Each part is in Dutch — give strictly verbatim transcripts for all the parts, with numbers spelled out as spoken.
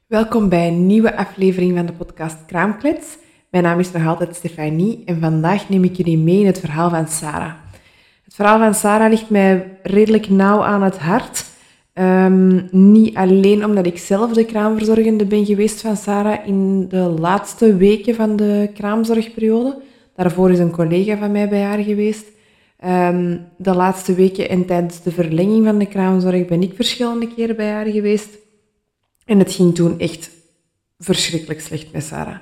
Welkom bij een nieuwe aflevering van de podcast Kraamklets. Mijn naam is nog altijd Stefanie en vandaag neem ik jullie mee in het verhaal van Sarah. Het verhaal van Sarah ligt mij redelijk nauw aan het hart. Um, niet alleen omdat ik zelf de kraamverzorgende ben geweest van Sarah in de laatste weken van de kraamzorgperiode. Daarvoor is een collega van mij bij haar geweest. Um, de laatste weken en tijdens de verlenging van de kraamzorg ben ik verschillende keren bij haar geweest. En het ging toen echt verschrikkelijk slecht met Sarah.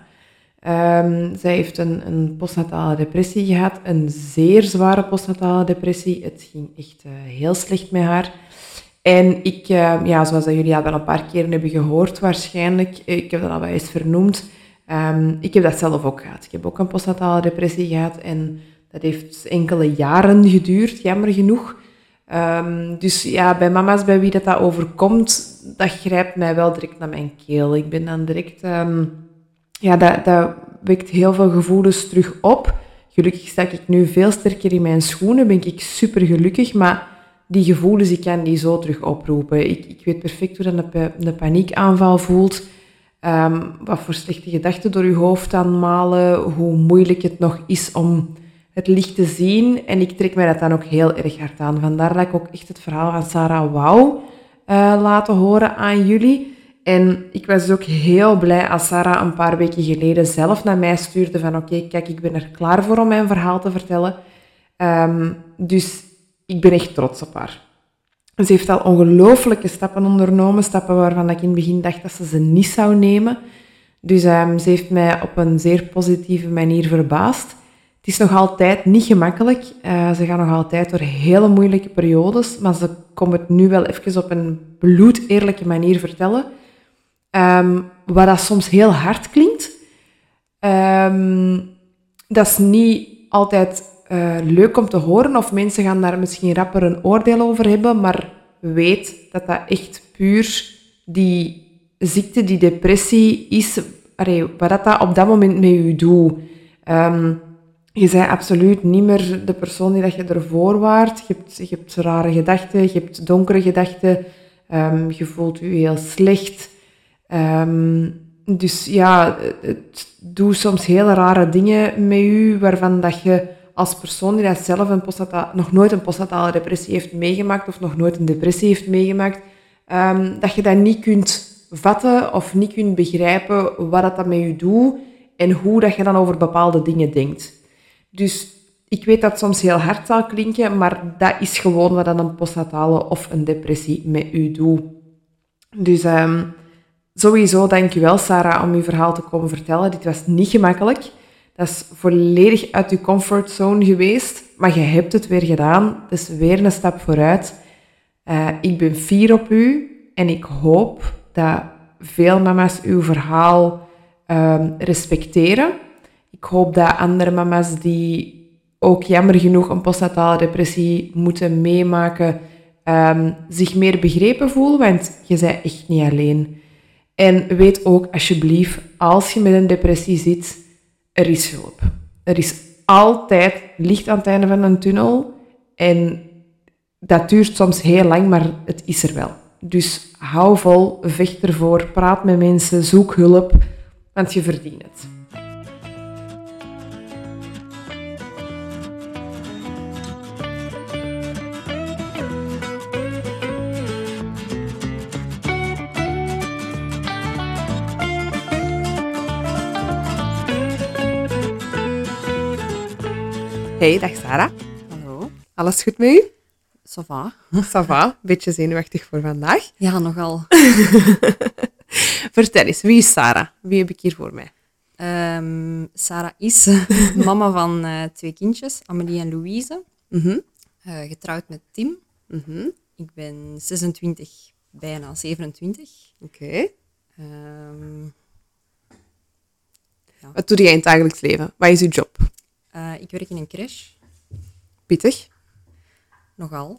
Um, zij heeft een, een postnatale depressie gehad, een zeer zware postnatale depressie. Het ging echt uh, heel slecht met haar. En ik, uh, ja, zoals dat jullie al wel een paar keren hebben gehoord waarschijnlijk, ik heb dat al wel eens vernoemd, um, ik heb dat zelf ook gehad. Ik heb ook een postnatale depressie gehad en dat heeft enkele jaren geduurd, jammer genoeg. Um, dus ja, bij mama's bij wie dat, dat overkomt, dat grijpt mij wel direct naar mijn keel. Ik ben dan direct... Um, ja, dat, dat wekt heel veel gevoelens terug op. Gelukkig sta ik nu veel sterker in mijn schoenen, ben ik super gelukkig, maar die gevoelens, ik kan die zo terug oproepen. Ik, ik weet perfect hoe dat een, een paniekaanval voelt, um, wat voor slechte gedachten door je hoofd aanmalen, hoe moeilijk het nog is om het licht te zien. En ik trek mij dat dan ook heel erg hard aan. Vandaar dat ik ook echt het verhaal van Sarah wou uh, laten horen aan jullie. En ik was dus ook heel blij als Sarah een paar weken geleden zelf naar mij stuurde van oké, okay, kijk, ik ben er klaar voor om mijn verhaal te vertellen. Um, dus ik ben echt trots op haar. Ze heeft al ongelooflijke stappen ondernomen, stappen waarvan ik in het begin dacht dat ze ze niet zou nemen. Dus um, ze heeft mij op een zeer positieve manier verbaasd. Het is nog altijd niet gemakkelijk. Uh, ze gaan nog altijd door hele moeilijke periodes, maar ze komt het nu wel even op een bloedeerlijke manier vertellen. Um, wat dat soms heel hard klinkt. Um, dat is niet altijd uh, leuk om te horen, of mensen gaan daar misschien rapper een oordeel over hebben, maar weet dat dat echt puur die ziekte, die depressie is, allee, wat dat, dat op dat moment met je doet. Um, je bent absoluut niet meer de persoon die dat je ervoor waart. Je hebt, je hebt rare gedachten, je hebt donkere gedachten, um, je voelt je heel slecht. Um, dus ja, het doet soms hele rare dingen met je, waarvan dat je als persoon die dat zelf een postnatale, nog nooit een postnatale depressie heeft meegemaakt, of nog nooit een depressie heeft meegemaakt, um, dat je dat niet kunt vatten of niet kunt begrijpen wat dat, dat met je doet en hoe dat je dan over bepaalde dingen denkt. Dus ik weet dat het soms heel hard zal klinken, maar dat is gewoon wat dan een postnatale of een depressie met u doet. Dus um, sowieso dankjewel Sarah om je verhaal te komen vertellen. Dit was niet gemakkelijk. Dat is volledig uit je comfortzone geweest, maar je hebt het weer gedaan. Het is weer een stap vooruit. Uh, ik ben fier op u en ik hoop dat veel mama's uw verhaal um, respecteren. Ik hoop dat andere mama's die ook jammer genoeg een postnatale depressie moeten meemaken, um, zich meer begrepen voelen, want je bent echt niet alleen. En weet ook alsjeblieft, als je met een depressie zit, er is hulp. Er is altijd licht aan het einde van een tunnel en dat duurt soms heel lang, maar het is er wel. Dus hou vol, vecht ervoor, praat met mensen, zoek hulp, want je verdient het. Hey, dag Sarah. Hallo. Alles goed met u? Ça va. Ça va. Beetje zenuwachtig voor vandaag. Ja, nogal. Vertel eens, wie is Sarah? Wie heb ik hier voor mij? Um, Sarah is mama van uh, twee kindjes, Amélie en Louise. Mm-hmm. Uh, getrouwd met Tim. Mm-hmm. Ik ben zesentwintig, bijna zevenentwintig. Oké. Okay. Um, ja. Wat doe jij in het dagelijks leven? Wat is uw job? Uh, ik werk in een crash. Pittig. Nogal.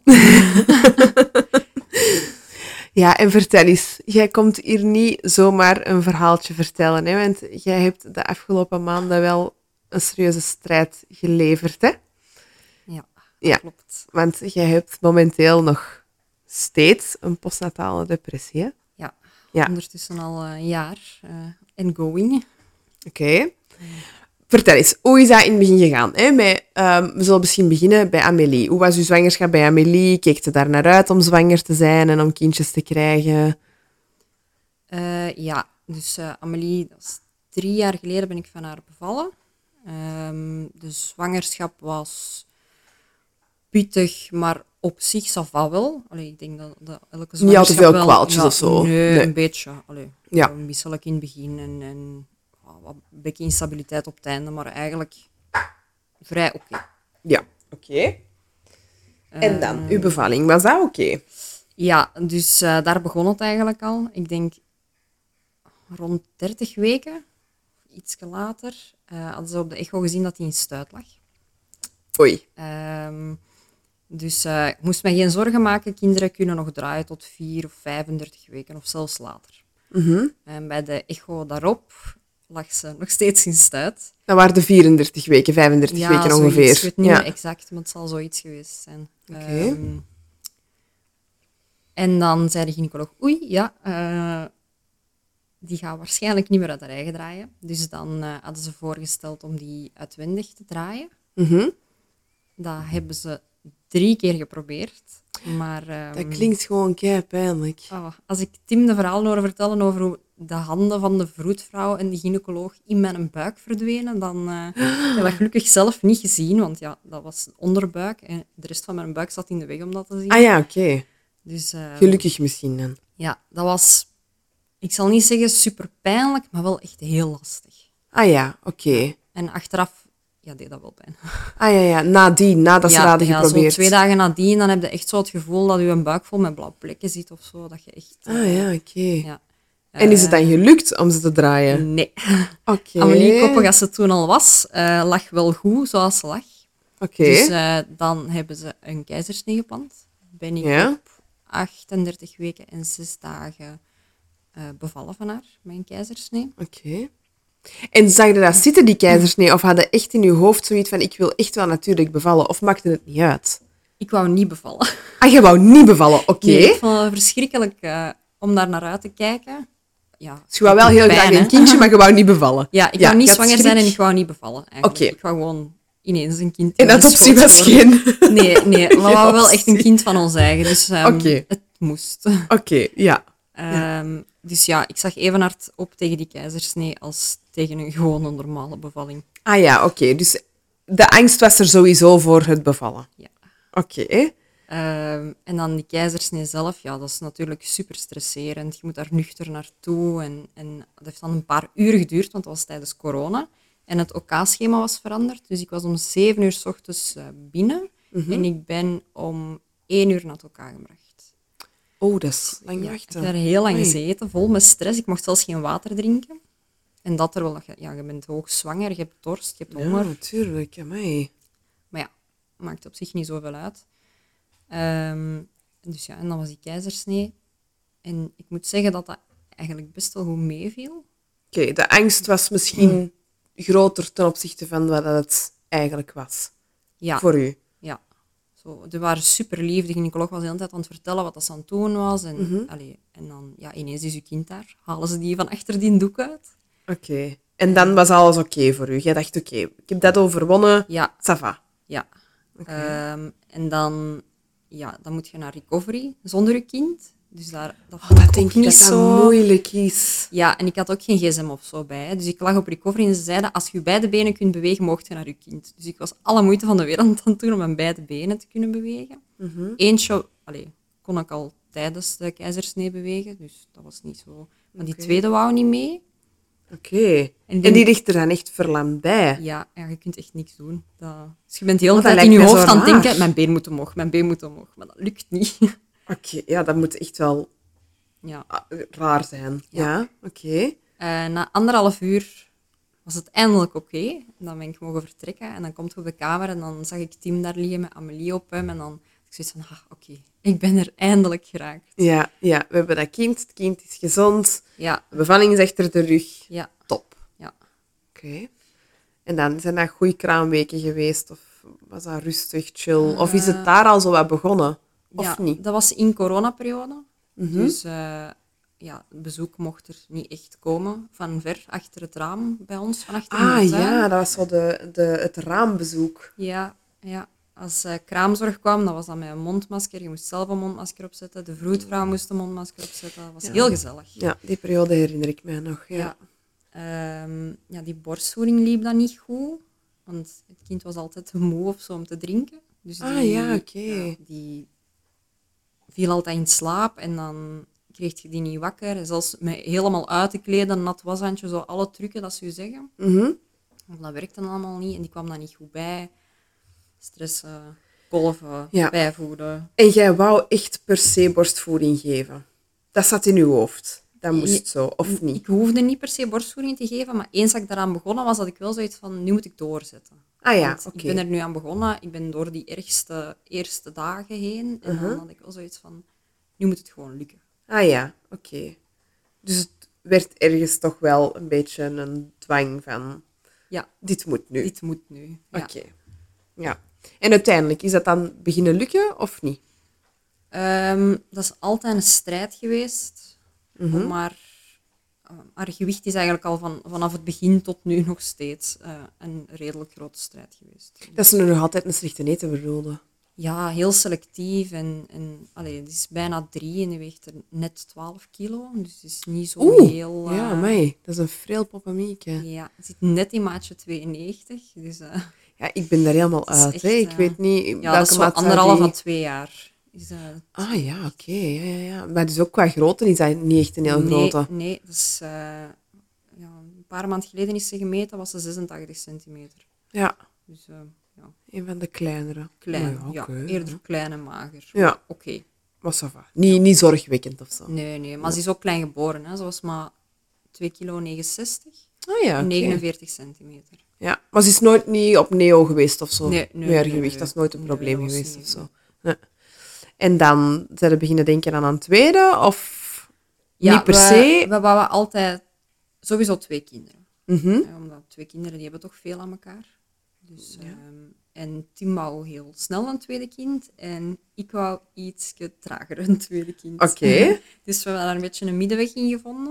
Ja, en vertel eens. Jij komt hier niet zomaar een verhaaltje vertellen, hè? Want jij hebt de afgelopen maanden wel een serieuze strijd geleverd, hè? Ja, ja, klopt. Want jij hebt momenteel nog steeds een postnatale depressie, hè? Ja, Ja. Ondertussen al uh, een jaar en uh, going. Oké. Okay. Vertel eens, hoe is dat in het begin gegaan? Hè? Met, um, we zullen misschien beginnen bij Amélie. Hoe was uw zwangerschap bij Amélie? Keek ze daar naar uit om zwanger te zijn en om kindjes te krijgen? Uh, ja, dus uh, Amélie, dat is drie jaar geleden ben ik van haar bevallen. Um, de zwangerschap was pittig, maar op zich ça va wel. Allee, ik denk dat, dat elke zwangerschap niet al te veel wel, kwaaltjes ja, of zo. Nee, nee. een beetje. Allee, ja. Misselijk in het begin en, en oh, wat een beetje instabiliteit op het einde, maar eigenlijk vrij oké. Okay. Ja, oké. Okay. En dan, uh, uw bevalling, was dat oké? Okay? Ja, dus uh, daar begon het eigenlijk al. Ik denk rond dertig weken, iets later, uh, hadden ze op de echo gezien dat hij in stuit lag. Oei. Um, dus uh, ik moest me geen zorgen maken. Kinderen kunnen nog draaien tot vier of vijfendertig weken of zelfs later. Mm-hmm. En bij de echo daarop lag ze nog steeds in stuit. Dat waren de vierendertig weken, vijfendertig ja, weken zoiets. ongeveer. Ik weet niet ja. meer exact, maar het zal zoiets geweest zijn. Okay. Um, en dan zei de gynaecoloog, oei, ja, uh, die gaat waarschijnlijk niet meer uit haar eigen draaien. Dus dan uh, hadden ze voorgesteld om die uitwendig te draaien. Mm-hmm. Dat hebben ze drie keer geprobeerd. Maar, um, dat klinkt gewoon kei pijnlijk. Oh, als ik Tim de verhalen hoor vertellen over hoe de handen van de vroedvrouw en de gynaecoloog in mijn buik verdwenen, dan uh, heb ik dat gelukkig zelf niet gezien, want ja, dat was een onderbuik en de rest van mijn buik zat in de weg om dat te zien. Ah ja, oké. Okay. Dus, uh, gelukkig misschien dan. Ja, dat was, ik zal niet zeggen super pijnlijk, maar wel echt heel lastig. Ah ja, oké. Okay. En achteraf, ja, deed dat wel pijn. Ah ja, ja, nadien, nadat ja, ze dat hadden ja, geprobeerd. Zo twee dagen nadien, dan heb je echt zo het gevoel dat je buik vol met blauwe plekken zit of zo. Dat je echt... Uh, ah ja, oké. Okay. Ja. En is het dan gelukt om ze te draaien? Nee. Oké. Okay. Amélie, koppig als ze toen al was, uh, lag wel goed zoals ze lag. Oké. Okay. Dus uh, dan hebben ze een keizersnee gepland. Ben ik ja? op achtendertig weken en zes dagen uh, bevallen van haar, mijn keizersnee. Oké. Okay. En zag je dat zitten, die keizersnee? Of had je echt in je hoofd zoiets van, ik wil echt wel natuurlijk bevallen? Of maakte het niet uit? Ik wou niet bevallen. Ah, je wou niet bevallen, oké. Okay. Nee, ik vond het verschrikkelijk uh, om daar naar uit te kijken. Ja, dus je wou wel heel pijn, graag een kindje, maar je wou niet bevallen. Ja, ik ja, wou niet zwanger schrik. zijn en ik wou niet bevallen. Oké. Okay. Ik wou gewoon ineens een kind. En adoptie was geen... Nee, nee, we wouden wel echt een kind van ons eigen. Dus um, okay. het moest. Oké, okay, ja. Um, dus ja, ik zag even hard op tegen die keizersnee als tegen een gewone normale bevalling. Ah ja, oké. Okay. Dus de angst was er sowieso voor het bevallen. Ja. Oké. Okay. Um, en dan die keizersnee zelf, ja, dat is natuurlijk super stresserend. Je moet daar nuchter naartoe. En, en dat heeft dan een paar uur geduurd, want dat was tijdens corona. En het O K-schema was veranderd. Dus ik was om zeven uur 's ochtends uh, binnen. Mm-hmm. En ik ben om één uur naar het O K gebracht. Oh, dat is lang ja, wachten. Ik heb daar heel lang Oei. gezeten, vol met stress. Ik mocht zelfs geen water drinken. En dat terwijl je, ja, je bent hoogzwanger, je hebt dorst, je hebt honger. Ja, natuurlijk. Amai. Maar ja, maakt op zich niet zoveel uit. Um, dus ja, en dan was die keizersnee. En ik moet zeggen dat dat eigenlijk best wel goed meeviel. Oké, okay, de angst was misschien hmm. groter ten opzichte van wat het eigenlijk was. Ja. Voor u. Ja. Zo, die waren super lief. De gynaecoloog was de hele tijd aan het vertellen wat dat ze aan het doen was. En, mm-hmm. allee, en dan, ja, ineens is uw kind daar. Halen ze die van achter die doek uit. Oké. Okay. En dan was alles oké okay voor u? Jij dacht, oké, okay, ik heb dat overwonnen. Ja. Ça va. Ja. Okay. Um, en dan, ja, dan moet je naar recovery zonder je kind. Dus daar, dat oh, dat ik denk ik niet dat zo dat moeilijk is. Ja, en ik had ook geen gsm of zo bij. Dus ik lag op recovery en ze zeiden, als je beide benen kunt bewegen, mocht je naar je kind. Dus ik was alle moeite van de wereld aan het doen om mijn beide benen te kunnen bewegen. Mm-hmm. Eentje allez, kon ik al tijdens de keizersnee bewegen, dus dat was niet zo. Maar die okay. tweede wou niet mee. Oké. Okay. En, en die ligt er dan echt verlamd bij? Ja, ja, je kunt echt niks doen. Dat... Dus je bent heel de hele tijd in je hoofd aan het denken, mijn been moet omhoog, mijn been moet omhoog. Maar dat lukt niet. Oké, okay, ja, dat moet echt wel ja. raar zijn. Ja, ja oké. Okay. Uh, na anderhalf uur was het eindelijk oké. Okay. Dan ben ik mogen vertrekken en dan komt hij op de kamer en dan zag ik Tim daar liggen met Amélie op hem en dan ik zoiets van, ah, oké, okay. ik ben er eindelijk geraakt. Ja, ja, we hebben dat kind, het kind is gezond, ja. de bevalling is achter de rug. Ja. Top. Ja. Oké. Okay. En dan zijn dat goede kraamweken geweest of was dat rustig, chill? Uh, of is het daar al zo wat begonnen? Of ja, niet? Dat was in coronaperiode. Mm-hmm. Dus uh, ja, het bezoek mocht er niet echt komen. Van ver, achter het raam bij ons, van achter in Ah de tuin. ja, dat was zo de, de, het raambezoek. Ja, ja. Als uh, kraamzorg kwam, dat was dan met een mondmasker. Je moest zelf een mondmasker opzetten. De vroedvrouw moest een mondmasker opzetten. Dat was Ja. heel gezellig. Ja, die periode herinner ik mij nog. Ja. Ja. Um, ja, die borstvoeding liep dan niet goed. Want het kind was altijd te moe of zo om te drinken. Dus die, ah ja, oké. Okay. Ja, die viel altijd in slaap en dan kreeg je die niet wakker. En zelfs met helemaal uit te kleden, nat washandje, zo alle trucken dat ze je zeggen. Mm-hmm. Dat werkte dan allemaal niet en die kwam dan niet goed bij. Stressen, kolven, ja. bijvoeden. En jij wou echt per se borstvoeding geven? Dat zat in je hoofd? Dat moest zo, of niet? Ik hoefde niet per se borstvoeding te geven, maar eens dat ik daaraan begonnen was, had ik wel zoiets van, nu moet ik doorzetten. Ah ja, oké. Okay. Ik ben er nu aan begonnen, ik ben door die ergste eerste dagen heen. En uh-huh. dan had ik wel zoiets van, nu moet het gewoon lukken. Ah ja, oké. Okay. Dus het werd ergens toch wel een beetje een dwang van, ja, dit moet nu. Dit moet nu, ja. Oké. Okay. Ja. En uiteindelijk, is dat dan beginnen lukken of niet? Um, dat is altijd een strijd geweest. Mm-hmm. Maar uh, haar gewicht is eigenlijk al van, vanaf het begin tot nu nog steeds uh, een redelijk grote strijd geweest. Dat ze nu nog altijd een slechte eten bedoelde. Ja, heel selectief. En, en, allee, het is bijna drie en die weegt er net twaalf kilo. Dus het is niet zo Oeh, heel... Uh, ja, amai. Dat is een vreel poppemieke. Ja, het zit net in maatje tweeënnegentig. Dus, uh, ja, ik ben daar helemaal uit. Echt, hè. Ik uh, weet niet ja, welke dat is zo maat anderhalf die... à twee jaar. Is, uh, ah ja, oké. Okay. Ja, ja, ja. Maar dus ook qua grootte is dat niet echt een heel nee, grote. Nee, dus, uh, ja, een paar maanden geleden is ze gemeten, was ze zesentachtig centimeter. Ja. Dus, uh, ja. Een van de kleinere. Klein, oh, ja, okay. ja. Eerder klein en mager. Ja. Oké. Okay. Maar ça va. Niet, niet zorgwekkend of zo. Nee, nee. Maar ja. Ze is ook klein geboren. Hè. Ze was maar twee kilo negenenzestig. Oh ja, okay. negenenveertig centimeter. Ja, maar ze is nooit niet op neo geweest of zo. Nee, nee, Meer nee, gewicht, nee. dat is nooit een Nee, probleem dat geweest niet, of zo. Nee. En dan zijn we beginnen denken aan een tweede, of ja, niet per we, se? we wouden altijd sowieso twee kinderen. Mm-hmm. Ja, omdat twee kinderen die hebben toch veel aan elkaar. Dus, ja. um, en Tim wou heel snel een tweede kind en ik wou iets trager een tweede kind. Oké. Okay. Dus we hebben daar een beetje een middenweg in gevonden.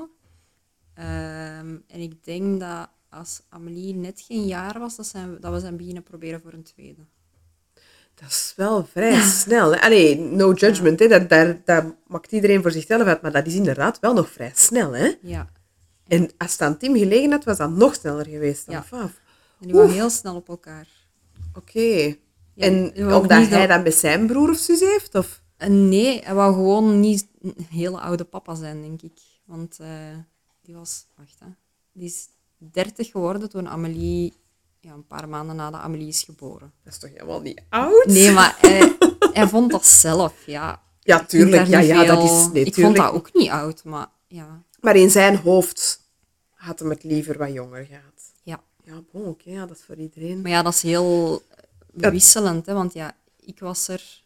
Um, en ik denk dat als Amélie net geen jaar was, dat, zijn we, dat we zijn beginnen proberen voor een tweede. Dat is wel vrij snel. Hè? Allee, no judgment, ja. hè? Dat, dat, dat maakt iedereen voor zichzelf uit, maar dat is inderdaad wel nog vrij snel. Hè? Ja. En als het aan Tim gelegen had, was dat nog sneller geweest dan ja. Faf. En die waren heel snel op elkaar. Oké. Okay. Ja, en omdat hij dat met zijn broer of zus heeft? Of? Uh, nee, hij wou gewoon niet een hele oude papa zijn, denk ik. Want uh, die was... Wacht, hè. Die is dertig geworden toen Amélie... Ja, een paar maanden nadat Amélie is geboren. Dat is toch helemaal niet oud? Nee, maar hij, hij vond dat zelf, ja. Ja, tuurlijk. Ja, ja, veel... dat is... Nee, ik tuurlijk. vond dat ook niet oud, maar ja. Maar in zijn hoofd had hem het liever wat jonger gehad. Ja. Ja, bon, oké, okay, ja, dat is voor iedereen. Maar ja, dat is heel wisselend, hè, want ja, ik was er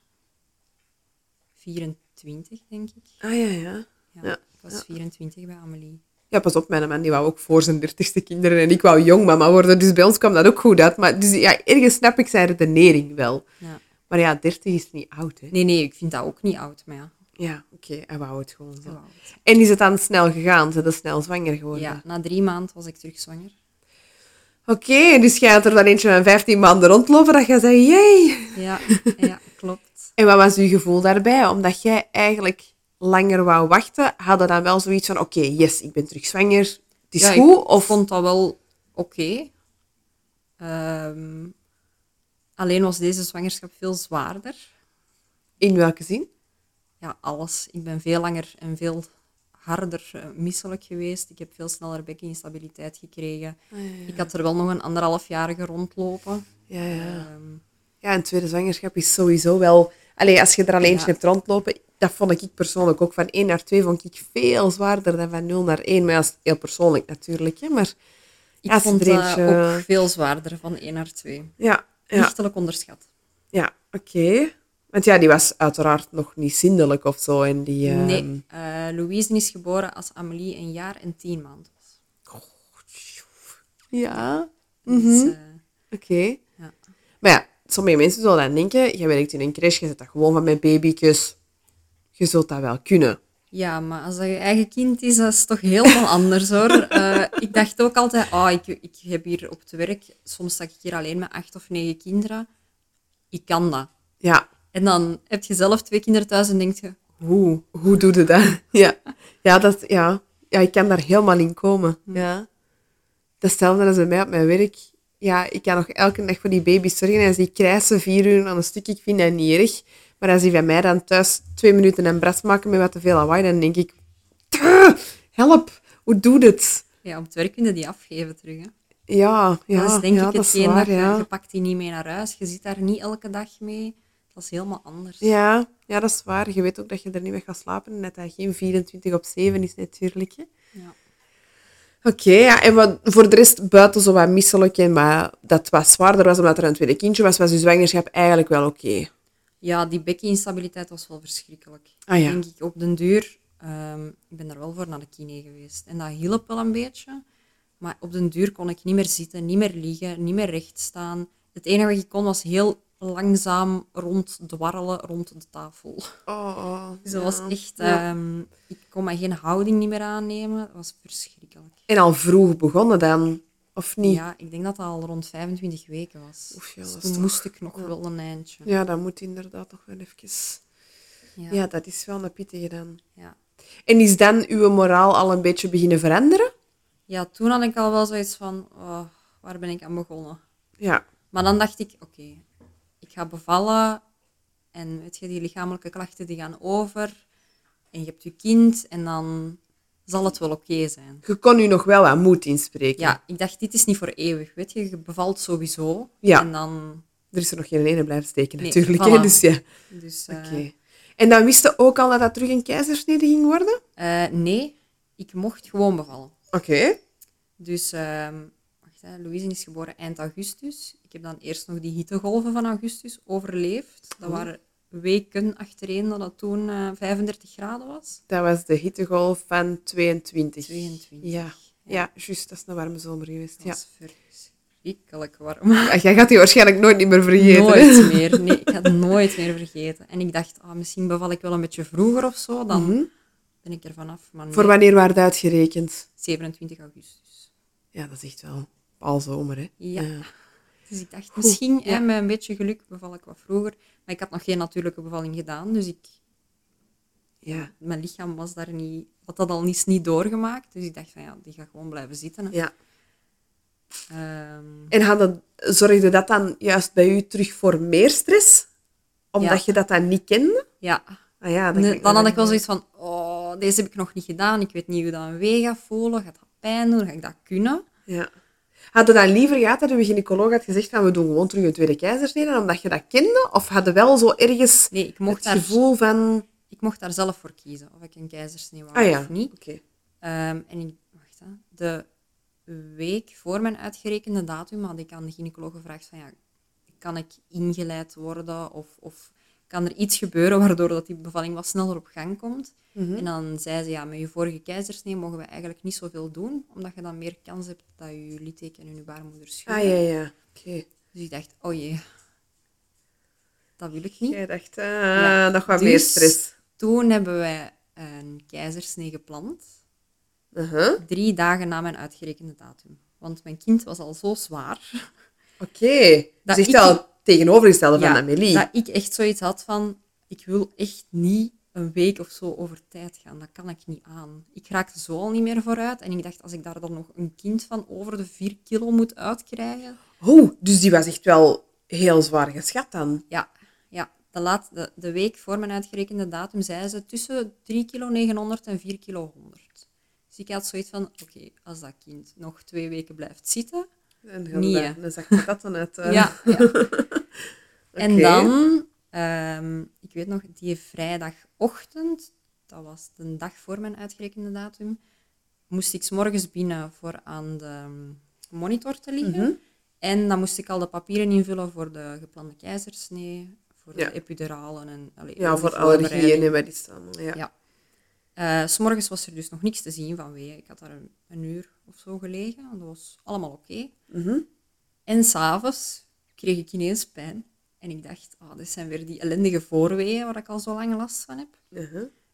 vierentwintig, denk ik. Ah, ja, ja. Ja, ja. ik was ja. vierentwintig bij Amélie. Ja, pas op, mijn man die wou ook voor zijn dertigste kinderen en ik wou jong mama worden, dus bij ons kwam dat ook goed uit. Maar dus, ja, ergens snap ik zijn redenering wel. Ja. Maar ja, dertig is niet oud, hè? Nee, nee, ik vind dat ook niet oud, maar ja. Ja, oké, okay, hij wou het gewoon zo. Wou het. En is het dan snel gegaan? Zijn ze snel zwanger geworden? Ja, na drie maanden was ik terug zwanger. Oké, okay, dus jij had er dan eentje van vijftien maanden rondlopen dat je zei, jee! Ja, ja, klopt. En wat was uw gevoel daarbij? Omdat jij eigenlijk langer wou wachten, hadden dan wel zoiets van, oké, okay, yes, ik ben terug zwanger, het is ja, goed? Ik of vond dat wel oké. Okay. Um, alleen was deze zwangerschap veel zwaarder. In welke zin? Ja, alles. Ik ben veel langer en veel harder uh, misselijk geweest. Ik heb veel sneller bekkeninstabiliteit gekregen. Ah, ja, ja. Ik had er wel nog een anderhalfjarige rondlopen. Ja, ja. Um, ja, een tweede zwangerschap is sowieso wel... Allee, als je er al eentje ja. hebt rondlopen, dat vond ik persoonlijk ook. Van één naar twee vond ik veel zwaarder dan van nul naar één. Maar dat is heel persoonlijk natuurlijk. Hè. Maar ik ja, vond het dat eentje... ook veel zwaarder, van één naar twee. Ja, ja. Lichtelijk onderschat. Ja, oké. Okay. Want ja, die was uiteraard nog niet zindelijk of zo. En die, uh... Nee, uh, Louise is geboren als Amélie een jaar en tien maanden was. Ja. Dus, mm-hmm. uh, oké. Okay. Ja. Maar ja, sommige mensen zullen dan denken, je werkt in een crash, je zit dat gewoon van met babytjes. Je zult dat wel kunnen. Ja, maar als dat je eigen kind is, dat is toch helemaal anders, hoor. Eh, ik dacht ook altijd, oh, ik, ik heb hier op het werk, soms sta ik hier alleen met acht of negen kinderen. Ik kan dat. Ja. En dan heb je zelf twee kinderen thuis en denk je, hoe? Hoe doe je dat? Ja. Ja, dat, ja. Ja, ik kan daar helemaal in komen. Ja. Hetzelfde als bij mij op mijn werk. Ja, ik kan nog elke dag voor die baby's zorgen. En als die krijsen vier uur aan een stuk, ik vind dat niet erg. Maar als die bij mij dan thuis twee minuten een bras maken met wat te veel lawaai, dan denk ik... Help, hoe doe je het? Ja, op het werk kun je die afgeven terug, hè. Ja, ja, dat is denk ja, ik dat is hetgeen waar, dat je, ja. je pakt die niet mee naar huis. Je zit daar niet elke dag mee. Dat is helemaal anders. Ja, ja, dat is waar. Je weet ook dat je er niet mee gaat slapen en dat dat geen vierentwintig op zeven is natuurlijk. Hè. Ja. Oké, okay, ja, en wat, voor de rest buiten zo wat misselijk en maar dat wat zwaarder was omdat er een tweede kindje was, was je zwangerschap eigenlijk wel oké. Okay. Ja, die bekkeninstabiliteit was wel verschrikkelijk. Ah, ja. Denk ik op den duur, um, ik ben daar wel voor naar de kine geweest. En dat hielp wel een beetje. Maar op den duur kon ik niet meer zitten, niet meer liggen, niet meer recht staan. Het enige wat ik kon was heel langzaam ronddwarrelen rond de tafel. Oh, oh, dus dat ja. was echt... Ja. Um, ik kon me geen houding niet meer aannemen. Dat was verschrikkelijk. En al vroeg begonnen dan, of niet? Ja, ik denk dat dat al rond vijfentwintig weken was. Oef, ja, dus dat toen is toch... moest ik nog ja. wel een eindje. Ja, dat moet inderdaad toch wel even... Ja. Ja, dat is wel een pittige dan. Ja. En is dan uw moraal al een beetje beginnen veranderen? Ja, toen had ik al wel zoiets van, oh, waar ben ik aan begonnen? Ja. Maar dan dacht ik, oké, okay, ik ga bevallen en weet je, die lichamelijke klachten die gaan over en je hebt je kind en dan zal het wel oké okay zijn. Je kon u nog wel wat moed inspreken. Ja, ik dacht, dit is niet voor eeuwig, weet je, je bevalt sowieso. Ja. En dan... Er is er nog geen ene blijven steken, Nee, natuurlijk. voilà. Hè? Dus ja. Dus, uh... Oké. Okay. En dan wist je ook al dat dat terug een keizersnede ging worden? Uh, nee, ik mocht gewoon bevallen. Oké. Okay. Dus, uh, wacht, hè, Louise is geboren eind augustus. Ik heb dan eerst nog die hittegolven van augustus overleefd. Dat waren weken achtereen dat het toen uh, vijfendertig graden was. Dat was de hittegolf van tweeëntwintig. tweeëntwintig. Ja, ja. ja juist. Dat is een warme zomer geweest. Dat ja. was verschrikkelijk warm. Ja, jij gaat die waarschijnlijk nooit niet meer vergeten. Nooit hè? meer. Nee, ik ga het nooit meer vergeten. En ik dacht, oh, misschien beval ik wel een beetje vroeger of zo. Dan mm-hmm. ben ik er vanaf. Maar nee. Voor wanneer werd het uitgerekend? zevenentwintig augustus. Ja, dat is echt wel paalzomer, hè? Ja. ja. Dus ik dacht, misschien Goed, ja. hè, met een beetje geluk beval ik wat vroeger. Maar ik had nog geen natuurlijke bevalling gedaan, dus ik... Ja. Mijn lichaam was daar niet... Had dat al niet, niet doorgemaakt. Dus ik dacht van, ja, die gaat gewoon blijven zitten. Hè. Ja. Um... En had dat, zorgde dat dan juist bij u terug voor meer stress? Omdat ja. je dat dan niet kende? Ja. Ah, ja dan dan had ik wel zoiets van, oh, deze heb ik nog niet gedaan. Ik weet niet hoe dat een wee gaat voelen. Gaat dat pijn doen? Ga ik dat kunnen? Ja. Had je dan liever gehad dat uw gynaecoloog had gezegd van we doen gewoon terug een tweede keizersnede, omdat je dat kende? Of had je wel zo ergens nee, ik mocht het daar, gevoel van... Ik mocht daar zelf voor kiezen, of ik een keizersnee wou ah, ja. of niet. Okay. Um, en ik, wacht, hè, de week voor mijn uitgerekende datum had ik aan de gynaecoloog gevraagd van ja, kan ik ingeleid worden of, of kan er iets gebeuren waardoor dat die bevalling wat sneller op gang komt? Mm-hmm. En dan zei ze, ja, met je vorige keizersnee mogen we eigenlijk niet zoveel doen, omdat je dan meer kans hebt dat je litteken in je baarmoeder schuurt. Ah, ja, ja. Okay. Dus ik dacht, oh jee, dat wil ik niet. Jij dacht, uh, ja. nog wat dus meer stress. Toen hebben wij een keizersnee gepland. Uh-huh. Drie dagen na mijn uitgerekende datum. Want mijn kind was al zo zwaar. Oké, okay. Dus echt al tegenovergestelde ja, van Amélie. Dat ik echt zoiets had van, ik wil echt niet een week of zo over tijd gaan. Dat kan ik niet aan. Ik raakte zo al niet meer vooruit. En ik dacht, als ik daar dan nog een kind van over de vier kilo moet uitkrijgen... Oh, dus die was echt wel heel zwaar geschat dan. Ja, ja. De, laat, de, de week voor mijn uitgerekende datum zei ze tussen drie kilo negenhonderd en vier kilo honderd. Dus ik had zoiets van, oké, okay, als dat kind nog twee weken blijft zitten... En niet, dan, dan zag je dat dan uit. Uh... Ja, ja. Okay. En dan, um, ik weet nog, die vrijdagochtend, dat was de dag voor mijn uitgerekende datum, moest ik 's morgens binnen voor aan de monitor te liggen. Mm-hmm. En dan moest ik al de papieren invullen voor de geplande keizersnee, voor ja. de epiduralen. En, allee, ja, voor allergieën en wat is dat allemaal. Ja. ja. Uh, 's morgens was er dus nog niks te zien van wee. Ik had daar een, een uur of zo gelegen. Dat was allemaal oké. Okay. Mm-hmm. En s'avonds kreeg ik ineens pijn. En ik dacht, oh, dit zijn weer die ellendige voorweeën waar ik al zo lang last van heb. Uh-huh.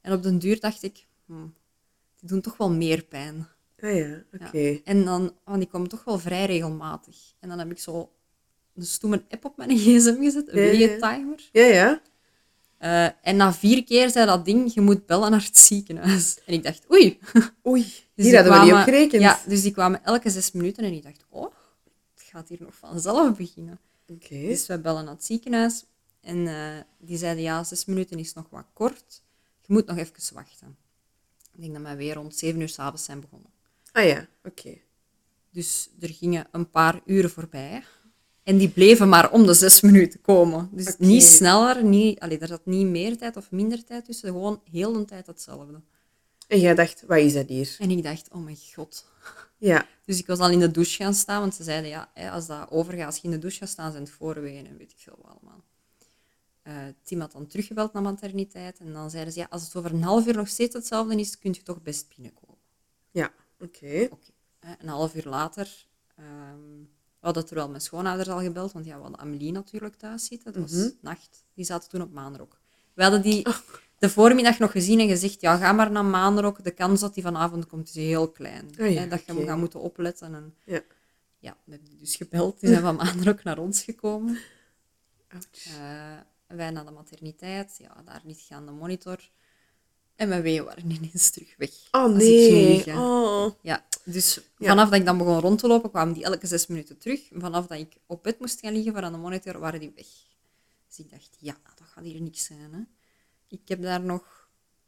En op den duur dacht ik, hm, die doen toch wel meer pijn. Ah ja, oké. Ja. En dan, want die komen toch wel vrij regelmatig. En dan heb ik zo een stoeme app op mijn gsm gezet, een Ja, ja. weeëntimer. Ja, ja. Uh, en na vier keer zei dat ding, je moet bellen naar het ziekenhuis. En ik dacht, oei. Oei, Dus hier hadden kwamen, we niet op gerekend. Ja, dus die kwamen elke zes minuten en ik dacht, oh, het gaat hier nog vanzelf beginnen. Oké. Okay. Dus we bellen naar het ziekenhuis en uh, die zeiden, ja, zes minuten is nog wat kort. Je moet nog even wachten. Ik denk dat wij weer rond zeven uur 's avonds zijn begonnen. Ah ja, oké. Okay. Dus er gingen een paar uren voorbij. En die bleven maar om de zes minuten komen. Dus okay. niet sneller, niet, allee, er zat niet meer tijd of minder tijd tussen. Gewoon heel de tijd hetzelfde. En jij dacht, wat is dat hier? En ik dacht, oh mijn god. Ja. Dus ik was al in de douche gaan staan, want ze zeiden, ja, als dat overgaat, als je in de douche gaat staan, zijn het voorwenen en weet ik veel wat allemaal. Uh, Tim had dan teruggebeld naar materniteit en dan zeiden ze, ja, als het over een half uur nog steeds hetzelfde is, kun je toch best binnenkomen. Ja, oké. Okay. Okay. Een half uur later... Um, we hadden terwijl mijn schoonouders al gebeld, want ja, we hadden Amelie natuurlijk thuis zitten. Dat was mm-hmm. nacht. Die zaten toen op Maanrok. We hadden die oh. de voormiddag nog gezien en gezegd, ja, ga maar naar Maanrok. De kans dat die vanavond komt is heel klein. Oh, ja, hè, dat okay. je gaat moeten opletten. En, ja. ja, we hebben die dus gebeld. Die zijn van Maanrok naar ons gekomen. Uh, wij naar de materniteit. Ja, daar niet aan de monitor. En mijn weeën waren ineens terug weg. Oh nee. Oh. Ja, dus ja. vanaf dat ik dan begon rond te lopen, kwamen die elke zes minuten terug. Vanaf dat ik op bed moest gaan liggen voor aan de monitor, waren die weg. Dus ik dacht, ja, dat gaat hier niks zijn. Hè. Ik heb daar nog,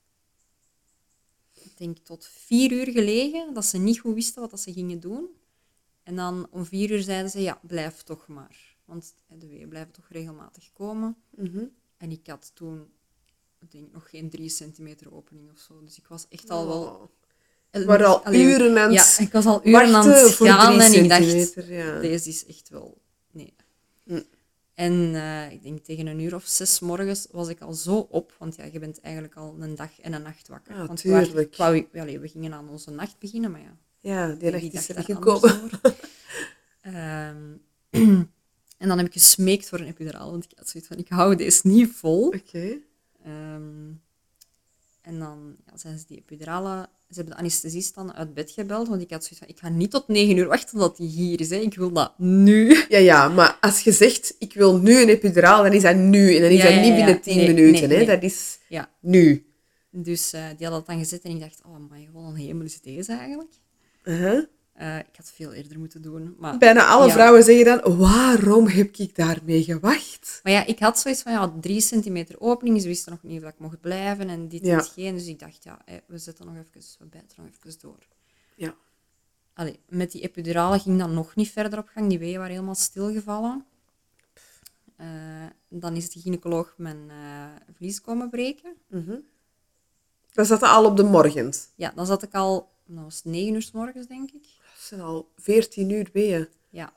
ik denk tot vier uur gelegen, dat ze niet goed wisten wat dat ze gingen doen. En dan om vier uur zeiden ze, ja, blijf toch maar. Want de weeën blijven toch regelmatig komen. Mm-hmm. En ik had toen... Ik denk nog geen drie centimeter opening of zo. Dus ik was echt al wel... Oh. Maar al Allee, uren aan het Ja, ik was al uren aan het gaan en ik dacht, ja. deze is echt wel... Nee. Mm. En uh, ik denk tegen een uur of zes morgens was ik al zo op. Want ja, je bent eigenlijk al een dag en een nacht wakker. Ja, want tuurlijk. We, wou, allee, we gingen aan onze nacht beginnen, maar ja... Ja, die nacht die is er niet gekomen. um, en dan heb ik gesmeekt voor een epiduraal. Want ik had zoiets van, ik hou deze niet vol. Oké. Okay. Um, en dan ja, zijn ze die epiduralen... Ze hebben de anesthesist dan uit bed gebeld, want ik had zoiets van, ik ga niet tot negen uur wachten tot die hier is. Hè. Ik wil dat nu. Ja, ja, maar als je zegt, ik wil nu een epiduraal, dan is dat nu. En dan is ja, dat niet ja, ja. binnen tien nee, minuten. Nee, hè. nee. Dat is ja. nu. Dus uh, die had dat dan gezet en ik dacht, oh my, wat een hemel is deze eigenlijk. Uh-huh. Uh, ik had veel eerder moeten doen. Maar, Bijna alle ja. vrouwen zeggen dan, waarom heb ik daarmee gewacht? Maar ja, ik had zoiets van, ja, drie centimeter opening. Ze wisten nog niet of ik mocht blijven en dit ja. en geen. Dus ik dacht, ja, we zetten nog even, we bijten nog even door. Ja. Allee, met die epiduralen ging dat nog niet verder op gang. Die weeën waren helemaal stilgevallen. Uh, dan is de gynaecoloog mijn uh, vlies komen breken. Mm-hmm. Dan zat je al op de morgens? Ja, dan zat ik al... Dat was negen uur 's morgens, denk ik. Dat zijn al veertien uur weeën. Ja.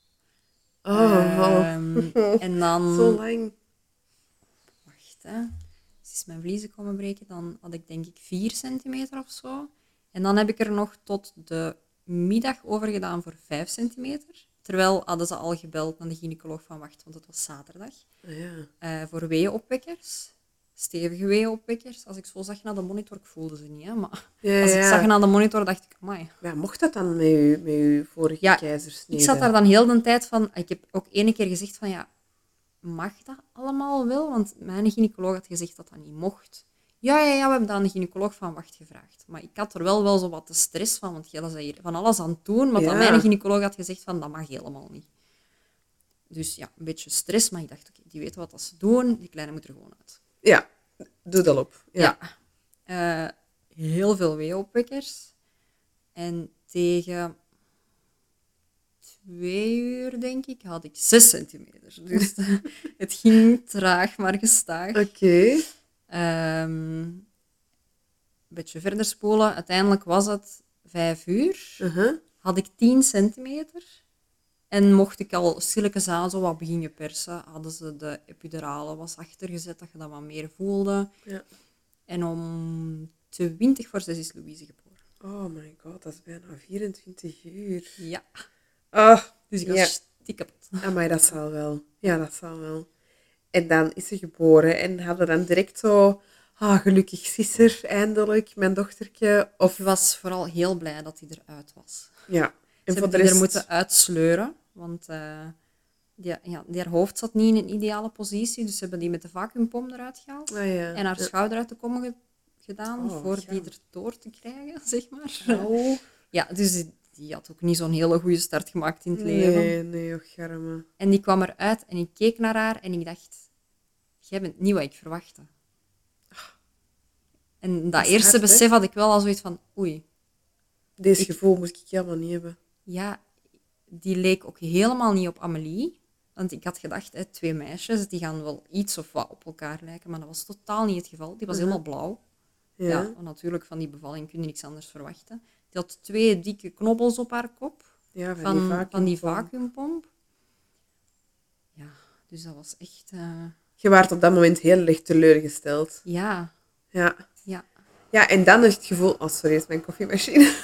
Oh, um, en dan... Zo lang. Wacht, hè. Dus is mijn vliezen komen breken. Dan had ik denk ik vier centimeter of zo. En dan heb ik er nog tot de middag over gedaan voor vijf centimeter. Terwijl hadden ze al gebeld naar de gynaecoloog van wacht, want het was zaterdag. Ja. Uh, voor weeënopwekkers. Stevige weeënopwekkers. Als ik zo zag naar de monitor, ik voelde ze niet, hè, maar ja, als ik ja. zag naar de monitor, dacht ik, amai. Ja, mocht dat dan met je, met je vorige ja, keizersnede? Ik zat daar dan heel de tijd van... Ik heb ook ene keer gezegd van, ja, mag dat allemaal wel? Want mijn gynaecoloog had gezegd dat dat niet mocht. Ja, ja, ja, we hebben dat aan de gynaecoloog van wacht gevraagd. Maar ik had er wel wel zo wat de stress van, want jij was hier van alles aan het doen, maar ja. mijn gynaecoloog had gezegd van, dat mag helemaal niet. Dus ja, een beetje stress, maar ik dacht, oké, okay, die weten wat dat ze doen, die kleine moet er gewoon uit. Ja, doe dat op. Ja. ja. Uh, heel veel weeënopwekkers. En tegen twee uur, denk ik, had ik zes centimeter. Dus het ging traag, maar gestaag. Oké. Okay. Um, een beetje verder spoelen. Uiteindelijk was het vijf uur. Uh-huh. Had ik tien centimeter. En mocht ik al stilletjes aan zo wat beginnen persen, hadden ze de epidurale was achtergezet, dat je dat wat meer voelde. Ja. En om twintig voor zes is Louise geboren. Oh my god, dat is bijna vierentwintig uur. Ja. Oh, dus ik was ja. stiek kapot. Amai, dat zal wel. Ja, dat zal wel. En dan is ze geboren en hadden dan direct zo... ah, gelukkig ze is er eindelijk, mijn dochtertje. Of, Ik was vooral heel blij dat hij eruit was. ja. En Ze voor hebben de die rest... er moeten uitsleuren, want uh, die, ja, die haar hoofd zat niet in een ideale positie, dus ze hebben die met de vacuümpomp eruit gehaald Ah, ja. en haar ja. schouder uit de kom ge- gedaan Oh, voor ja. die er door te krijgen, zeg maar. Oh. Ja, dus die, die had ook niet zo'n hele goede start gemaakt in het Nee, leven. nee, och, garme. En die kwam eruit en ik keek naar haar en ik dacht, jij bent niet wat ik verwachtte. En dat, Dat is eerste hard, besef hè? had ik wel al zoiets van, oei, Deze Ik- gevoel moest ik helemaal niet hebben. ja, die leek ook helemaal niet op Amélie. Want ik had gedacht, hè, twee meisjes, die gaan wel iets of wat op elkaar lijken, maar dat was totaal niet het geval. Die was Mhm. helemaal blauw. Ja. Ja, want natuurlijk, van die bevalling kun je niks anders verwachten. Die had twee dikke knobbels op haar kop, Ja, van, van, die vacuümpomp. van die vacuümpomp. Ja, dus dat was echt... eh, Je waart op dat moment heel erg teleurgesteld. ja, Ja. ja. Ja, en dan is het gevoel... Oh, sorry, dat is mijn koffiemachine.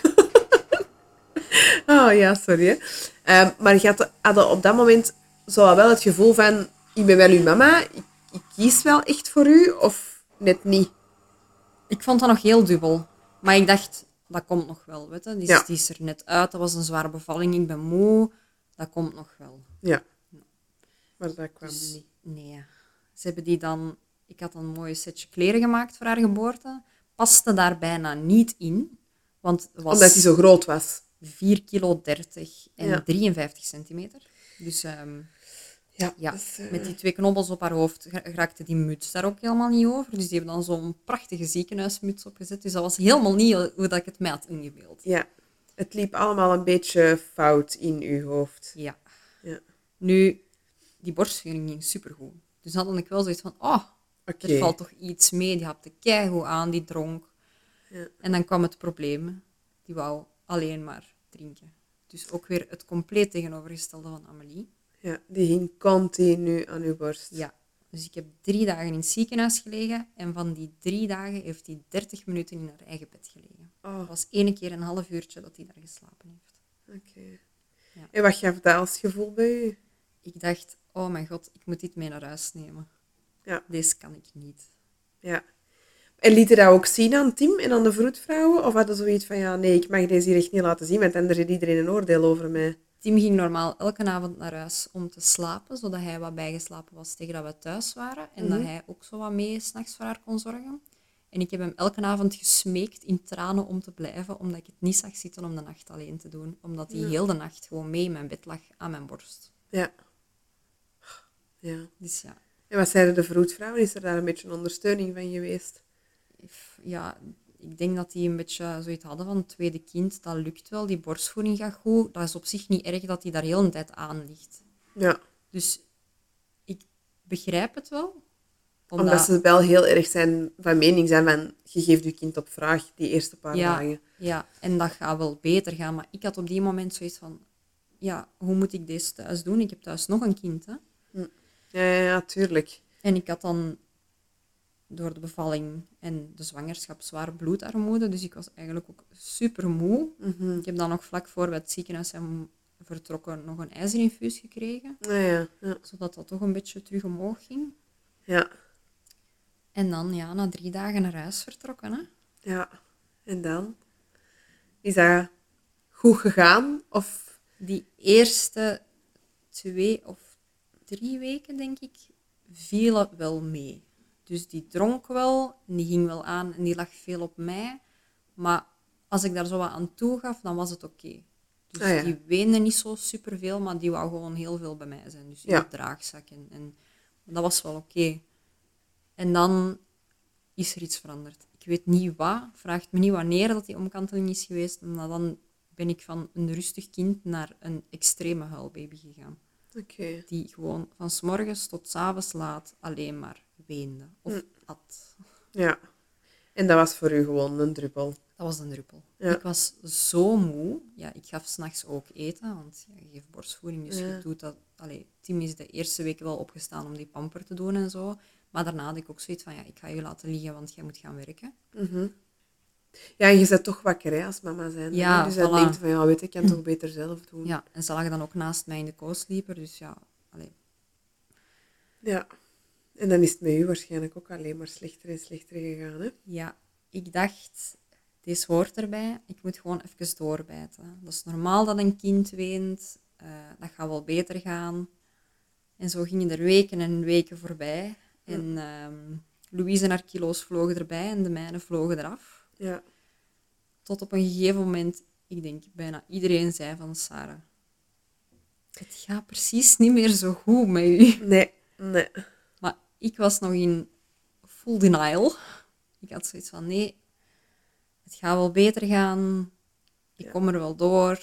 Oh ja, sorry. Hè. Ehm, maar je had, had op dat moment zo wel het gevoel van... Ik ben wel uw mama, ik, ik kies wel echt voor u, of net niet? Ik vond dat nog heel dubbel. Maar ik dacht, dat komt nog wel, weet je. Die, is- Ja. die is er net uit, dat was een zware bevalling, ik ben moe. Dat komt nog wel. Ja. Maar dat kwam Dus, niet. nee. Ze hebben die dan... Ik had een mooi setje kleren gemaakt voor haar geboorte. Paste daar bijna niet in. Want het was Omdat hij zo groot was. vier kilo dertig en Ja. drieënvijftig centimeter. Dus ehm, Ja. ja, dat is, eh, met die twee knobbels op haar hoofd gra- raakte die muts daar ook helemaal niet over. Dus die hebben dan zo'n prachtige ziekenhuismuts opgezet. Dus dat was helemaal niet hoe dat ik het mij had ingebeeld. Ja. Het liep allemaal een beetje fout in uw hoofd. Ja. Ja. Nu, die borstvoeding ging supergoed. Dus dan had ik wel zoiets van, oh, Oké. er valt toch iets mee. Die hapte keigoed aan, die dronk. Ja. En dan kwam het probleem. Die wou alleen maar drinken. Dus ook weer het compleet tegenovergestelde van Amélie. Ja, die hing continu aan uw borst. Ja. Dus ik heb drie dagen in het ziekenhuis gelegen. En van die drie dagen heeft hij dertig minuten in haar eigen bed gelegen. Oh, Dat was één keer een half uurtje dat hij daar geslapen heeft. oké. Ja. En wat gaf dat als gevoel bij u? Ik dacht, oh mijn god, ik moet dit mee naar huis nemen. Ja. Deze kan ik niet. Ja. En liet je dat ook zien aan Tim en aan de vroedvrouwen? Of hadden ze zoiets van, ja, nee, ik mag deze hier echt niet laten zien, want dan heeft iedereen een oordeel over mij. Tim ging normaal elke avond naar huis om te slapen, zodat hij wat bijgeslapen was tegen dat we thuis waren. En dat hij ook zo wat mee 's nachts voor haar kon zorgen. En ik heb hem elke avond gesmeekt in tranen om te blijven, omdat ik het niet zag zitten om de nacht alleen te doen. Omdat hij heel de nacht gewoon mee in mijn bed lag aan mijn borst. Ja. Ja. Dus ja, En wat zeiden de vroedvrouwen? Is er daar een beetje ondersteuning van geweest? if- ja, ik denk dat die een beetje zoiets hadden van het tweede kind, dat lukt wel, die borstvoeding gaat goed. Dat is op zich niet erg dat hij daar heel een tijd aan ligt. Ja. Dus ik begrijp het wel. Omdat ze wel heel erg zijn van mening zijn van, je geeft je kind op vraag die eerste paar Ja. dagen. Ja, en dat gaat wel beter gaan. Maar ik had op die moment zoiets van... Ja, hoe moet ik deze thuis doen? Ik heb thuis nog een kind, hè. Ja, ja, ja, tuurlijk. En ik had dan door de bevalling en de zwangerschap zware bloedarmoede. Dus ik was eigenlijk ook super moe. Mhm. Ik heb dan nog vlak voor we het ziekenhuis zijn vertrokken nog een ijzerinfuus gekregen. Ja, ja, ja. Zodat dat toch een beetje terug omhoog ging. Ja. En dan, ja, na drie dagen naar huis vertrokken, hè. Ja. En dan? Is dat goed gegaan? Of... Die eerste twee of drie weken, denk ik, vielen wel mee. Dus die dronk wel, en die ging wel aan en die lag veel op mij. Maar als ik daar zo wat aan toe gaf, dan was het oké. Dus Ah, ja. die weende niet zo superveel, maar die wou gewoon heel veel bij mij zijn. Dus in Ja. de draagzak. En, en dat was wel oké. En dan is er iets veranderd. Ik weet niet wat, vraagt me niet wanneer dat die omkanteling is geweest, maar dan ben ik van een rustig kind naar een extreme huilbaby gegaan. Oké. Die gewoon van 's morgens tot 's avonds laat alleen maar weende of Hm. at. Ja. En dat was voor u gewoon een druppel. Dat was een druppel. Ja. Ik was zo moe. Ja, ik gaf 's nachts ook eten, want ja, je geeft borstvoeding, dus Ja. je doet dat... Allee, Tim is de eerste week wel opgestaan om die pamper te doen en zo. Maar daarna had ik ook zoiets van, ja, ik ga je laten liggen, want jij moet gaan werken. Mhm. Ja, en je bent toch wakker hè, als mama zijn. Ja, Dus dan voilà. denkt van, ja, weet je, ik kan het toch beter zelf doen. Ja, en ze lag dan ook naast mij in de co-sleeper, dus ja, allee. Ja. En dan is het met u waarschijnlijk ook alleen maar slechter en slechter gegaan, hè? Ja, ik dacht, deze hoort erbij. Ik moet gewoon even doorbijten. Dat is normaal dat een kind weent. Uh, dat gaat wel beter gaan. En zo gingen er weken en weken voorbij. Ja. En um, Louise en haar kilo's vlogen erbij en de mijne vlogen eraf. Ja. Tot op een gegeven moment, ik denk bijna iedereen zei van Sarah, het gaat precies niet meer zo goed met u. Nee, nee. Maar ik was nog in full denial. Ik had zoiets van, nee, het gaat wel beter gaan. Ik ja. kom er wel door.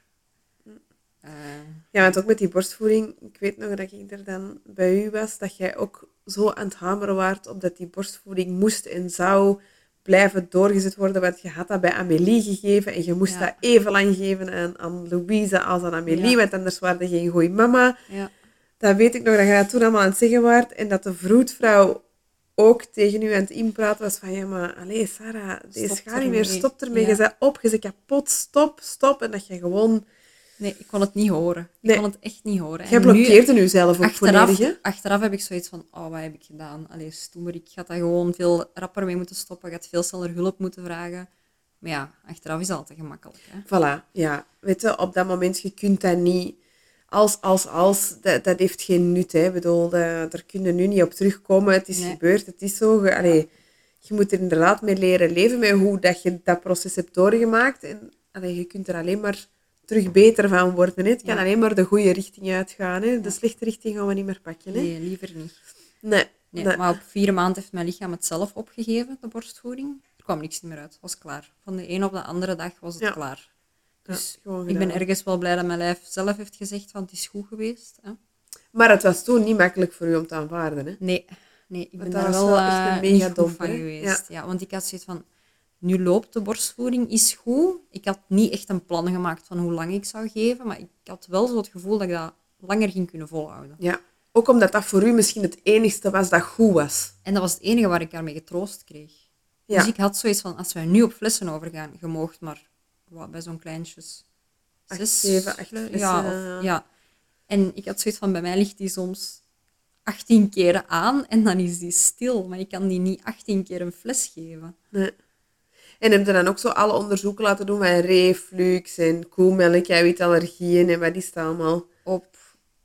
Uh, ja, want ook met die borstvoeding, ik weet nog dat ik er dan bij u was, dat jij ook zo aan het hameren waart op dat die borstvoeding moest en zou blijven doorgezet worden, want je had dat bij Amélie gegeven en je moest ja. dat even lang geven aan, aan Louise als aan Amélie, ja. want anders waren je geen goeie mama. Ja. Dat weet ik nog, dat je dat toen allemaal aan het zeggen waart en dat de vroedvrouw ook tegen u aan het inpraten was van, ja, maar allee, Sarah, deze gaat niet meer, stop ermee, ja. je bent op, je bent kapot, stop, stop, en dat je gewoon... Nee, ik kon het niet horen. Ik nee. kon het echt niet horen. Jij blokkeerde nu zelf ook achteraf, volledig, hè? Achteraf heb ik zoiets van, oh, wat heb ik gedaan? Allee, stoemer, ik had daar gewoon veel rapper mee moeten stoppen. Ik had veel sneller hulp moeten vragen. Maar ja, achteraf is het altijd gemakkelijk, hè? Voilà, ja. Weet je, op dat moment, je kunt dat niet... Als, als, als, dat, dat heeft geen nut, hè. Ik bedoel, dat, daar kun je nu niet op terugkomen. Het is nee. gebeurd, het is zo. Je, allee, je moet er inderdaad mee leren leven, met hoe dat je dat proces hebt doorgemaakt. En allee, je kunt er alleen maar... terug beter van worden. Hè. Het kan ja. alleen maar de goede richting uitgaan. Hè. De ja. slechte richting gaan we niet meer pakken. Hè. Nee, liever niet. Nee, nee, nee. Maar op vier maanden heeft mijn lichaam het zelf opgegeven, de borstvoeding. Er kwam niks meer uit. Het was klaar. Van de een op de andere dag was het ja. klaar. Dus ja, ik ben ergens wel blij dat mijn lijf zelf heeft gezegd van het is goed geweest. Hè. Maar het was toen niet makkelijk voor u om te aanvaarden. Hè? Nee, nee, ik ben daar wel, wel echt een mega niet goed van geweest. Ja. ja, want ik had zoiets van... Nu loopt de borstvoeding, is goed. Ik had niet echt een plan gemaakt van hoe lang ik zou geven, maar ik had wel zo het gevoel dat ik dat langer ging kunnen volhouden. Ja, ook omdat dat voor u misschien het enigste was dat goed was. En dat was het enige waar ik daarmee getroost kreeg. Ja. Dus ik had zoiets van, als wij nu op flessen overgaan, je moogt maar wat, bij zo'n kleintjes... Acht, zes, zeven, acht flessen. Ja, of, ja. En ik had zoiets van, bij mij ligt die soms achttien keer aan en dan is die stil. Maar ik kan die niet achttien keer een fles geven. Nee. En heb je dan ook zo alle onderzoeken laten doen van reflux en koemelk, eiwitallergieën en wat is dat allemaal? Op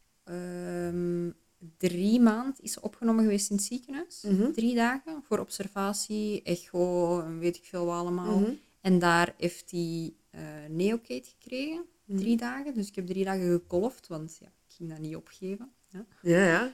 um, drie maanden is ze opgenomen geweest in het ziekenhuis. Mm-hmm. Drie dagen voor observatie, echo en weet ik veel wat allemaal. Mm-hmm. En daar heeft hij uh, Neocate gekregen, mm-hmm. drie dagen. Dus ik heb drie dagen gekolfd, want ja, ik ging dat niet opgeven. Ja, ja. ja.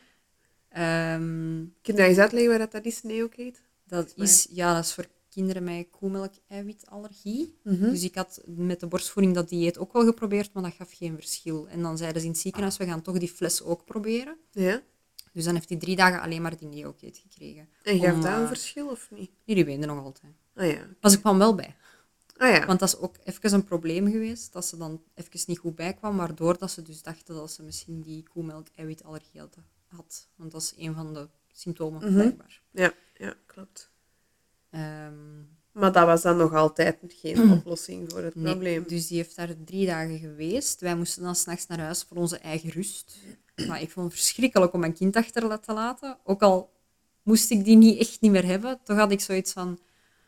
Um, Kun je eens uitleggen wat dat is, Neocate? Dat is, ja, dat is voor kinderen met koemelk-eiwitallergie. Mm-hmm. Dus ik had met de borstvoeding dat dieet ook wel geprobeerd, maar dat gaf geen verschil. En dan zeiden ze in het ziekenhuis, we gaan toch die fles ook proberen. Ja. Dus dan heeft hij drie dagen alleen maar die Neocate gekregen. En gaf dat een uh, verschil of niet? Nee, die weende nog altijd. Ah, ja. Maar ze kwam wel bij. Ah, ja. Want dat is ook even een probleem geweest, dat ze dan even niet goed bijkwam, waardoor dat ze dus dachten dat ze misschien die koemelk-eiwitallergie had. had. Want dat is een van de symptomen, mm-hmm. blijkbaar. Ja, ja, klopt. Um, maar dat was dan nog altijd geen oplossing voor het nee, probleem. Dus die heeft daar drie dagen geweest. Wij moesten dan 's nachts naar huis voor onze eigen rust. Maar ik vond het verschrikkelijk om mijn kind achter te laten. Ook al moest ik die niet echt niet meer hebben, toch had ik zoiets van...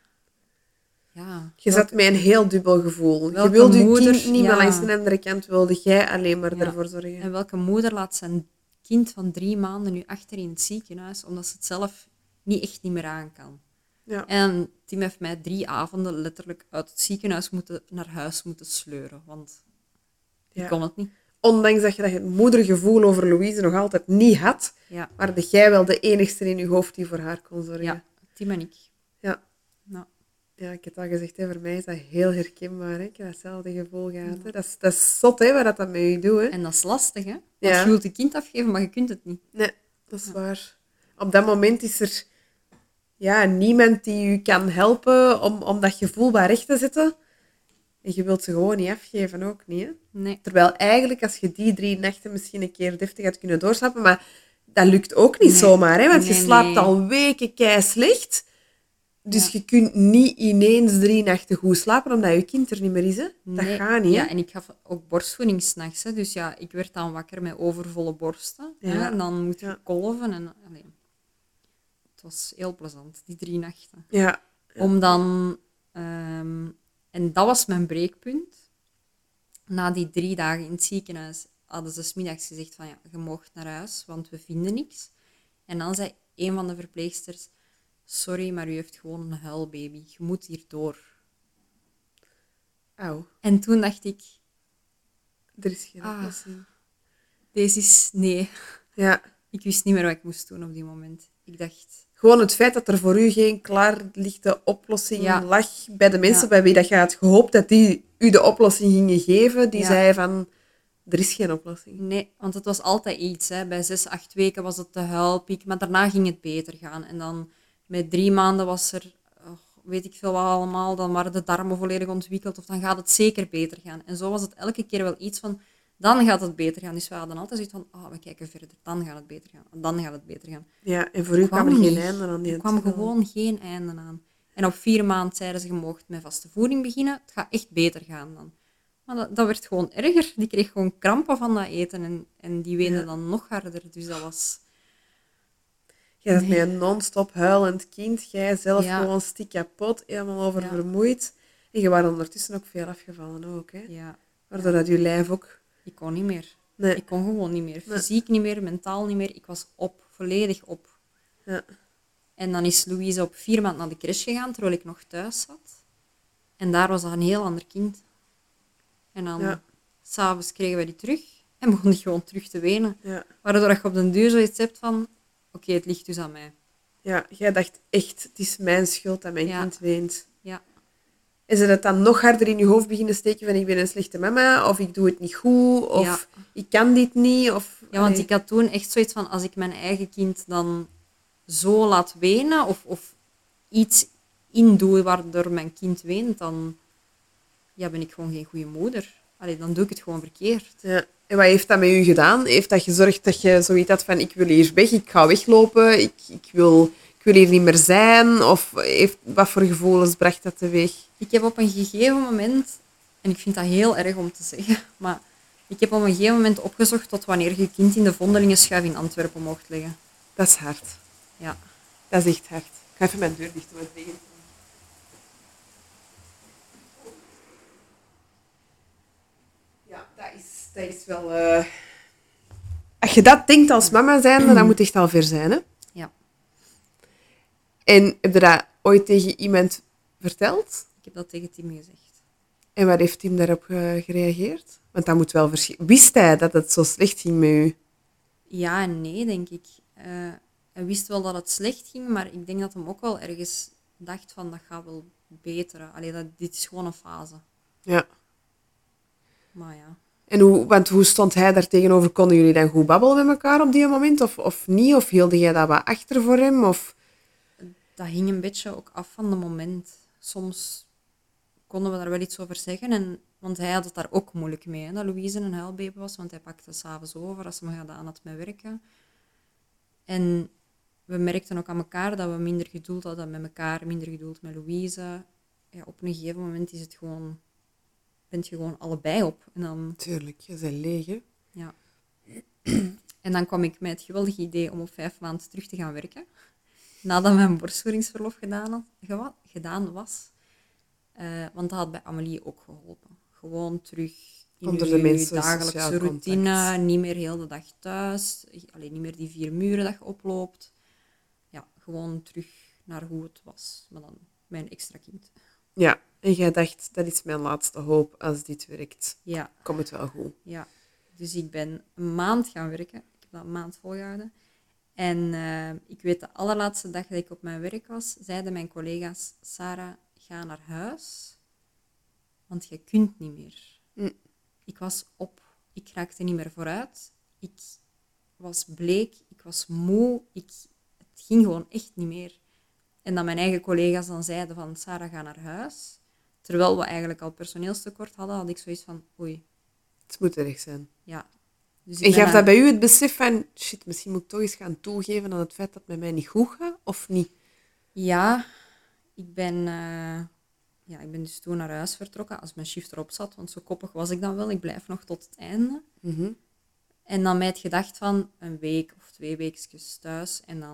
Ja, je zat met een heel dubbel gevoel. Je wilde je moeder, kind niet, ja. maar langs de andere kant wilde jij alleen maar ja. ervoor zorgen. En welke moeder laat zijn kind van drie maanden nu achter in het ziekenhuis, omdat ze het zelf niet echt niet meer aan kan? Ja. En Tim heeft mij drie avonden letterlijk uit het ziekenhuis moeten, naar huis moeten sleuren, want ik ja. kon het niet. Ondanks dat je dat moedergevoel over Louise nog altijd niet had, ja. waren jij wel de enigste in je hoofd die voor haar kon zorgen. Ja, Tim en ik. Ja. Nou. Ja, ik heb het al gezegd, hè, voor mij is dat heel herkenbaar. Hè. Ik heb datzelfde gevoel gehad. Hè. Dat, is, dat is zot, hè, wat dat met je doet. Hè. En dat is lastig, hè? Want ja. je wilt je kind afgeven, maar je kunt het niet. Nee, dat is ja. waar. Op dat moment is er ja, niemand die je kan helpen om, om dat gevoel bij recht te zetten. En je wilt ze gewoon niet afgeven, ook niet. Hè? Nee. Terwijl eigenlijk, als je die drie nachten misschien een keer deftig had kunnen doorslapen, maar dat lukt ook niet nee. zomaar, hè? Want nee, je slaapt nee. al weken kei slecht. Dus ja. je kunt niet ineens drie nachten goed slapen, omdat je kind er niet meer is. Hè? Dat nee. gaat niet. Hè? Ja, en ik gaf ook borstvoeding 's nachts. Hè? Dus ja, ik werd dan wakker met overvolle borsten. Ja. Hè? En dan moet je ja. kolven. En, allee. het was heel plezant, die drie nachten. Ja. ja. Om dan... Um, en dat was mijn breekpunt. Na die drie dagen in het ziekenhuis hadden ze 's middags gezegd van ja, je mag naar huis, want we vinden niks. En dan zei een van de verpleegsters, sorry, maar u heeft gewoon een huilbaby. Je moet hier door. Auw. En toen dacht ik... Er is geen ah, oplossing. Deze is... Nee. Ja. Ik wist niet meer wat ik moest doen op die moment. Ik dacht... Gewoon het feit dat er voor u geen klaarlichte oplossing ja. lag bij de mensen ja. bij wie dat je had gehoopt dat die u de oplossing gingen geven, die ja. zeiden van, er is geen oplossing. Nee, want het was altijd iets. Hè. Bij zes, acht weken was het de huilpiek, maar daarna ging het beter gaan. En dan met drie maanden was er, oh, weet ik veel wat allemaal, dan waren de darmen volledig ontwikkeld, of dan gaat het zeker beter gaan. En zo was het elke keer wel iets van, dan gaat het beter gaan. Dus we hadden altijd zoiets van, oh, we kijken verder, dan gaat het beter gaan. Dan gaat het beter gaan. Ja, en voor u kwam er geen einde aan die Er kwam gewoon geen einde aan. En op vier maanden zeiden ze, je mocht met vaste voeding beginnen. Het gaat echt beter gaan dan. Maar dat, dat werd gewoon erger. Die kreeg gewoon krampen van dat eten. En, en die weende ja. dan nog harder. Dus dat was... Jij zat nee. met een non-stop huilend kind. Jij zelf ja. gewoon stik kapot. Helemaal oververmoeid. Ja. En je was ondertussen ook veel afgevallen ook. Hè? Ja. Waardoor dat je lijf ook... Ik kon niet meer. Nee. Ik kon gewoon niet meer. Fysiek nee. niet meer, mentaal niet meer. Ik was op. Volledig op. Ja. En dan is Louise op vier maanden naar de crash gegaan, terwijl ik nog thuis zat. En daar was dat een heel ander kind. En dan, ja. s'avonds kregen we die terug. En begon die gewoon terug te wenen. Ja. Waardoor je op den duur zoiets hebt van... Oké, okay, het ligt dus aan mij. Ja, jij dacht echt, het is mijn schuld dat mijn ja. kind weent. Ja. Is het dan nog harder in je hoofd beginnen steken van ik ben een slechte mama, of ik doe het niet goed, of ja. ik kan dit niet, of... Ja, want ik had toen echt zoiets van, als ik mijn eigen kind dan zo laat wenen, of, of iets indoe waardoor mijn kind weent, dan ja, ben ik gewoon geen goede moeder. Allee, dan doe ik het gewoon verkeerd. Ja. En wat heeft dat met u gedaan? Heeft dat gezorgd dat je zoiets had van, ik wil hier weg, ik ga weglopen, ik, ik, wil, ik wil hier niet meer zijn? Of heeft, wat voor gevoelens bracht dat teweeg? Ik heb op een gegeven moment, en ik vind dat heel erg om te zeggen, maar ik heb op een gegeven moment opgezocht tot wanneer je kind in de vondelingenschuif in Antwerpen mocht leggen. Dat is hard. Ja. Dat is echt hard. Ik ga even mijn deur dicht doen, want het regent. Ja, dat is, dat is wel... Uh... Als je dat denkt als mama zijnde, dan moet het echt al ver zijn, hè? Ja. En heb je dat ooit tegen iemand verteld? Ik heb dat tegen Tim gezegd. En wat heeft Tim daarop uh, gereageerd? Want dat moet wel verschillen. Wist hij dat het zo slecht ging met u? Ja en nee, denk ik. Uh, hij wist wel dat het slecht ging, maar ik denk dat hij ook wel ergens dacht van, dat gaat wel beteren. Allee, dat, dit is gewoon een fase. Ja. Maar ja. En hoe, want hoe stond hij daar tegenover? Konden jullie dan goed babbelen met elkaar op die moment? Of, of niet? Of hielde jij dat wat achter voor hem? Of... Dat hing een beetje ook af van het moment. Soms konden we daar wel iets over zeggen. En, want hij had het daar ook moeilijk mee, hè, dat Louise een huilbaby was. Want hij pakte 's avonds over als hij me gedaan had met werken. En we merkten ook aan elkaar dat we minder geduld hadden met elkaar, minder geduld met Louise. Ja, op een gegeven moment is het gewoon... bent je gewoon allebei op. En dan... Tuurlijk, je bent leeg, hè? Ja. En dan kwam ik met het geweldige idee om op vijf maanden terug te gaan werken. Nadat mijn borstvoedingsverlof gedaan, had, gedaan was. Uh, want dat had bij Amelie ook geholpen. Gewoon terug in onder de je dagelijkse routine. Contact. Niet meer heel de dag thuis. Alleen niet meer die vier muren dat je oploopt. Ja, gewoon terug naar hoe het was. Maar dan mijn extra kind. Ja, en jij dacht, dat is mijn laatste hoop. Als dit werkt, ja. komt het wel goed. Ja, dus ik ben een maand gaan werken. Ik heb dat een maand volgehouden. En uh, ik weet de allerlaatste dag dat ik op mijn werk was, zeiden mijn collega's, Sarah, ga naar huis, want je kunt niet meer. Mm. Ik was op, ik raakte niet meer vooruit. Ik was bleek, ik was moe, ik, het ging gewoon echt niet meer. En dat mijn eigen collega's dan zeiden van, Sarah, ga naar huis. Terwijl we eigenlijk al personeelstekort hadden, had ik zoiets van, oei. Het moet erg zijn. Ja. Dus en gaf aan... dat bij u het besef van, shit, misschien moet ik toch eens gaan toegeven aan het feit dat het met mij niet goed gaat, of niet? Ja, ik ben, uh, ja, ik ben dus toen naar huis vertrokken als mijn shift erop zat, want zo koppig was ik dan wel, ik blijf nog tot het einde. Mm-hmm. En dan met het gedacht van een week of twee weekjes thuis en dan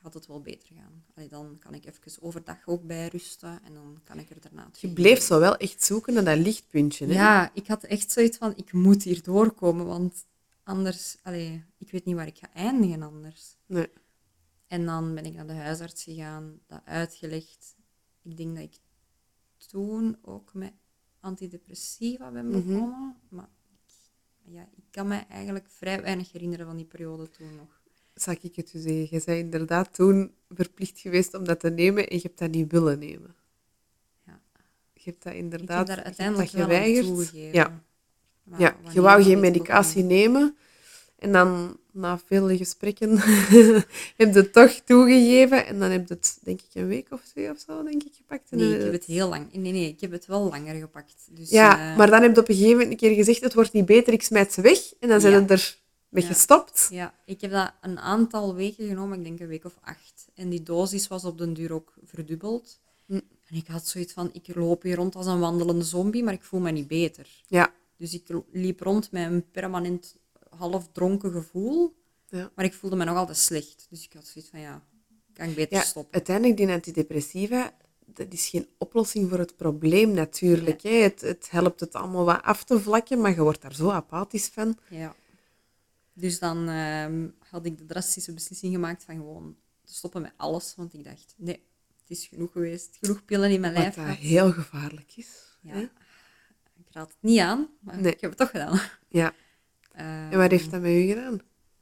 gaat het wel beter gaan. Allee, dan kan ik even overdag ook bijrusten en dan kan ik er daarna... Je bleef zo wel echt zoeken naar dat lichtpuntje, hè? Ja, ik had echt zoiets van, ik moet hier doorkomen, want anders... Allee, ik weet niet waar ik ga eindigen anders. Nee. En dan ben ik naar de huisarts gegaan, dat uitgelegd. Ik denk dat ik toen ook met antidepressiva ben begonnen. Mm-hmm. Maar ik, ja, ik kan me eigenlijk vrij weinig herinneren van die periode toen nog. Zal ik het u zeggen? Je bent inderdaad toen verplicht geweest om dat te nemen en je hebt dat niet willen nemen. Ja. Je hebt dat inderdaad ik heb daar uiteindelijk je hebt dat geweigerd. Wel aan toegegeven. Ja, ja je wou geen medicatie nemen. En dan, na vele gesprekken, heb je het toch toegegeven. En dan heb je het, denk ik, een week of twee of zo, denk ik, gepakt. En nee, ik heb het heel lang... Nee, nee, ik heb het wel langer gepakt. Dus, ja, uh... maar dan heb je op een gegeven moment een keer gezegd, het wordt niet beter, ik smijt ze weg. En dan zijn ja. er mee ja. gestopt. Ja, ik heb dat een aantal weken genomen, ik denk een week of acht. En die dosis was op den duur ook verdubbeld. Hm. En ik had zoiets van, ik loop hier rond als een wandelende zombie, maar ik voel me niet beter. Ja. Dus ik liep rond met een permanent... half dronken gevoel, ja. maar ik voelde me nog altijd slecht. Dus ik had zoiets van, ja, kan ik beter ja, stoppen. Uiteindelijk, die antidepressiva, dat is geen oplossing voor het probleem natuurlijk. Ja. Hè. Het, het helpt het allemaal wat af te vlakken, maar je wordt daar zo apathisch van. Ja. Dus dan uh, had ik de drastische beslissing gemaakt van gewoon te stoppen met alles, want ik dacht, nee, het is genoeg geweest. Genoeg pillen in mijn wat lijf. Wat dat heel gevaarlijk is. Ja. Hè? Ik raad het niet aan, maar nee. ik heb het toch gedaan. Ja. En wat heeft dat met u gedaan?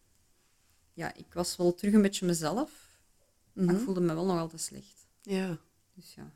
Ja, ik was wel terug een beetje mezelf, mm-hmm. maar ik voelde me wel nog altijd slecht. Ja. Dus ja.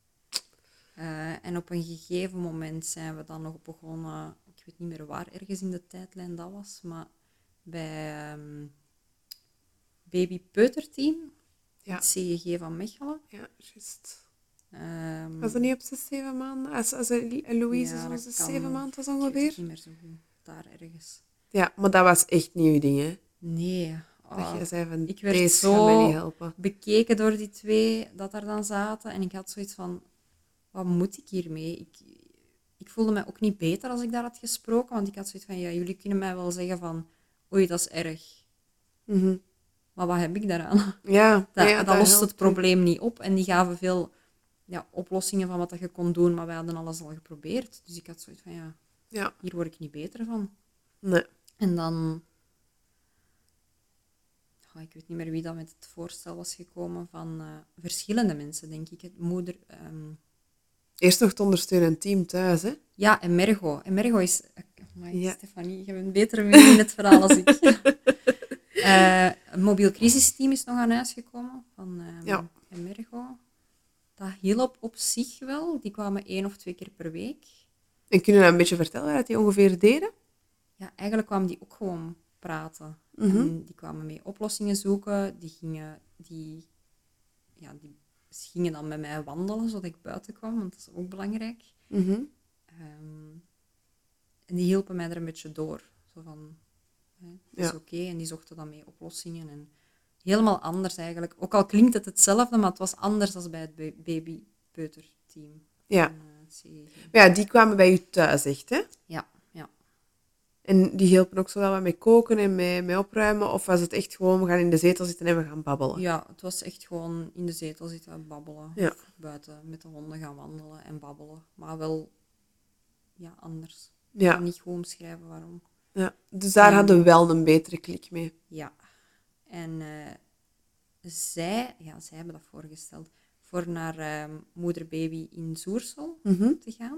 Uh, en op een gegeven moment zijn we dan nog begonnen, ik weet niet meer waar ergens in de tijdlijn dat was, maar bij um, baby-peuterteam, ja. het C G G van Mechelen. Ja, juist. Um, was dat niet op zes, zeven maanden? Als, als Louise ja, zo'n zeven maanden was ongeveer? Ik weet niet meer zo goed. Daar ergens. Ja, maar dat was echt niet uw ding, hè? Nee. Oh, dat jij zei van, ik werd deze zo gaat mij niet helpen. bekeken door die twee dat daar dan zaten. En ik had zoiets van, wat moet ik hiermee? Ik, ik voelde me ook niet beter als ik daar had gesproken. Want ik had zoiets van, ja, jullie kunnen mij wel zeggen van, oei, dat is erg. Mm-hmm. Maar wat heb ik daaraan? Ja, dat, ja, dat, dat lost helpt het probleem niet op. En die gaven veel ja, oplossingen van wat je kon doen. Maar wij hadden alles al geprobeerd. Dus ik had zoiets van, ja, ja. hier word ik niet beter van. Nee. En dan... Oh, ik weet niet meer wie dat met het voorstel was gekomen van uh, verschillende mensen, denk ik. Het moeder... Um... Eerst nog het ondersteunend team thuis, hè? Ja, en Mergo. En Mergo is... Amai, ja. Stefanie, je bent beter mee in het verhaal als ik. uh, een mobiel crisisteam is nog aan huis gekomen van um, ja. Mergo. Dat hielp op zich wel. Die kwamen één of twee keer per week. En kun je nou een beetje vertellen wat die ongeveer deden? Ja, eigenlijk kwamen die ook gewoon praten. Mm-hmm. En die kwamen mee oplossingen zoeken. Die gingen, die, ja, die gingen dan met mij wandelen, zodat ik buiten kwam, want dat is ook belangrijk. Mm-hmm. Um, en die hielpen mij er een beetje door. Zo van, hè, het is ja. oké. Okay. En die zochten dan mee oplossingen. En helemaal anders eigenlijk. Ook al klinkt het hetzelfde, maar het was anders dan bij het baby-peuterteam. Ja. Van, uh, ja, die kwamen bij u thuis, echt, hè? Ja, ja. En die hielpen ook zo wel wat met koken en met, met opruimen? Of was het echt gewoon, we gaan in de zetel zitten en we gaan babbelen? Ja, het was echt gewoon in de zetel zitten en babbelen. Ja. Of buiten met de honden gaan wandelen en babbelen. Maar wel, ja, anders. Ik ja. kan niet goed omschrijven waarom. Ja. Dus daar en, hadden we wel een betere klik mee. Ja. En uh, zij, ja, zij hebben dat voorgesteld, voor naar um, moeder-baby in Zoersel mm-hmm. te gaan.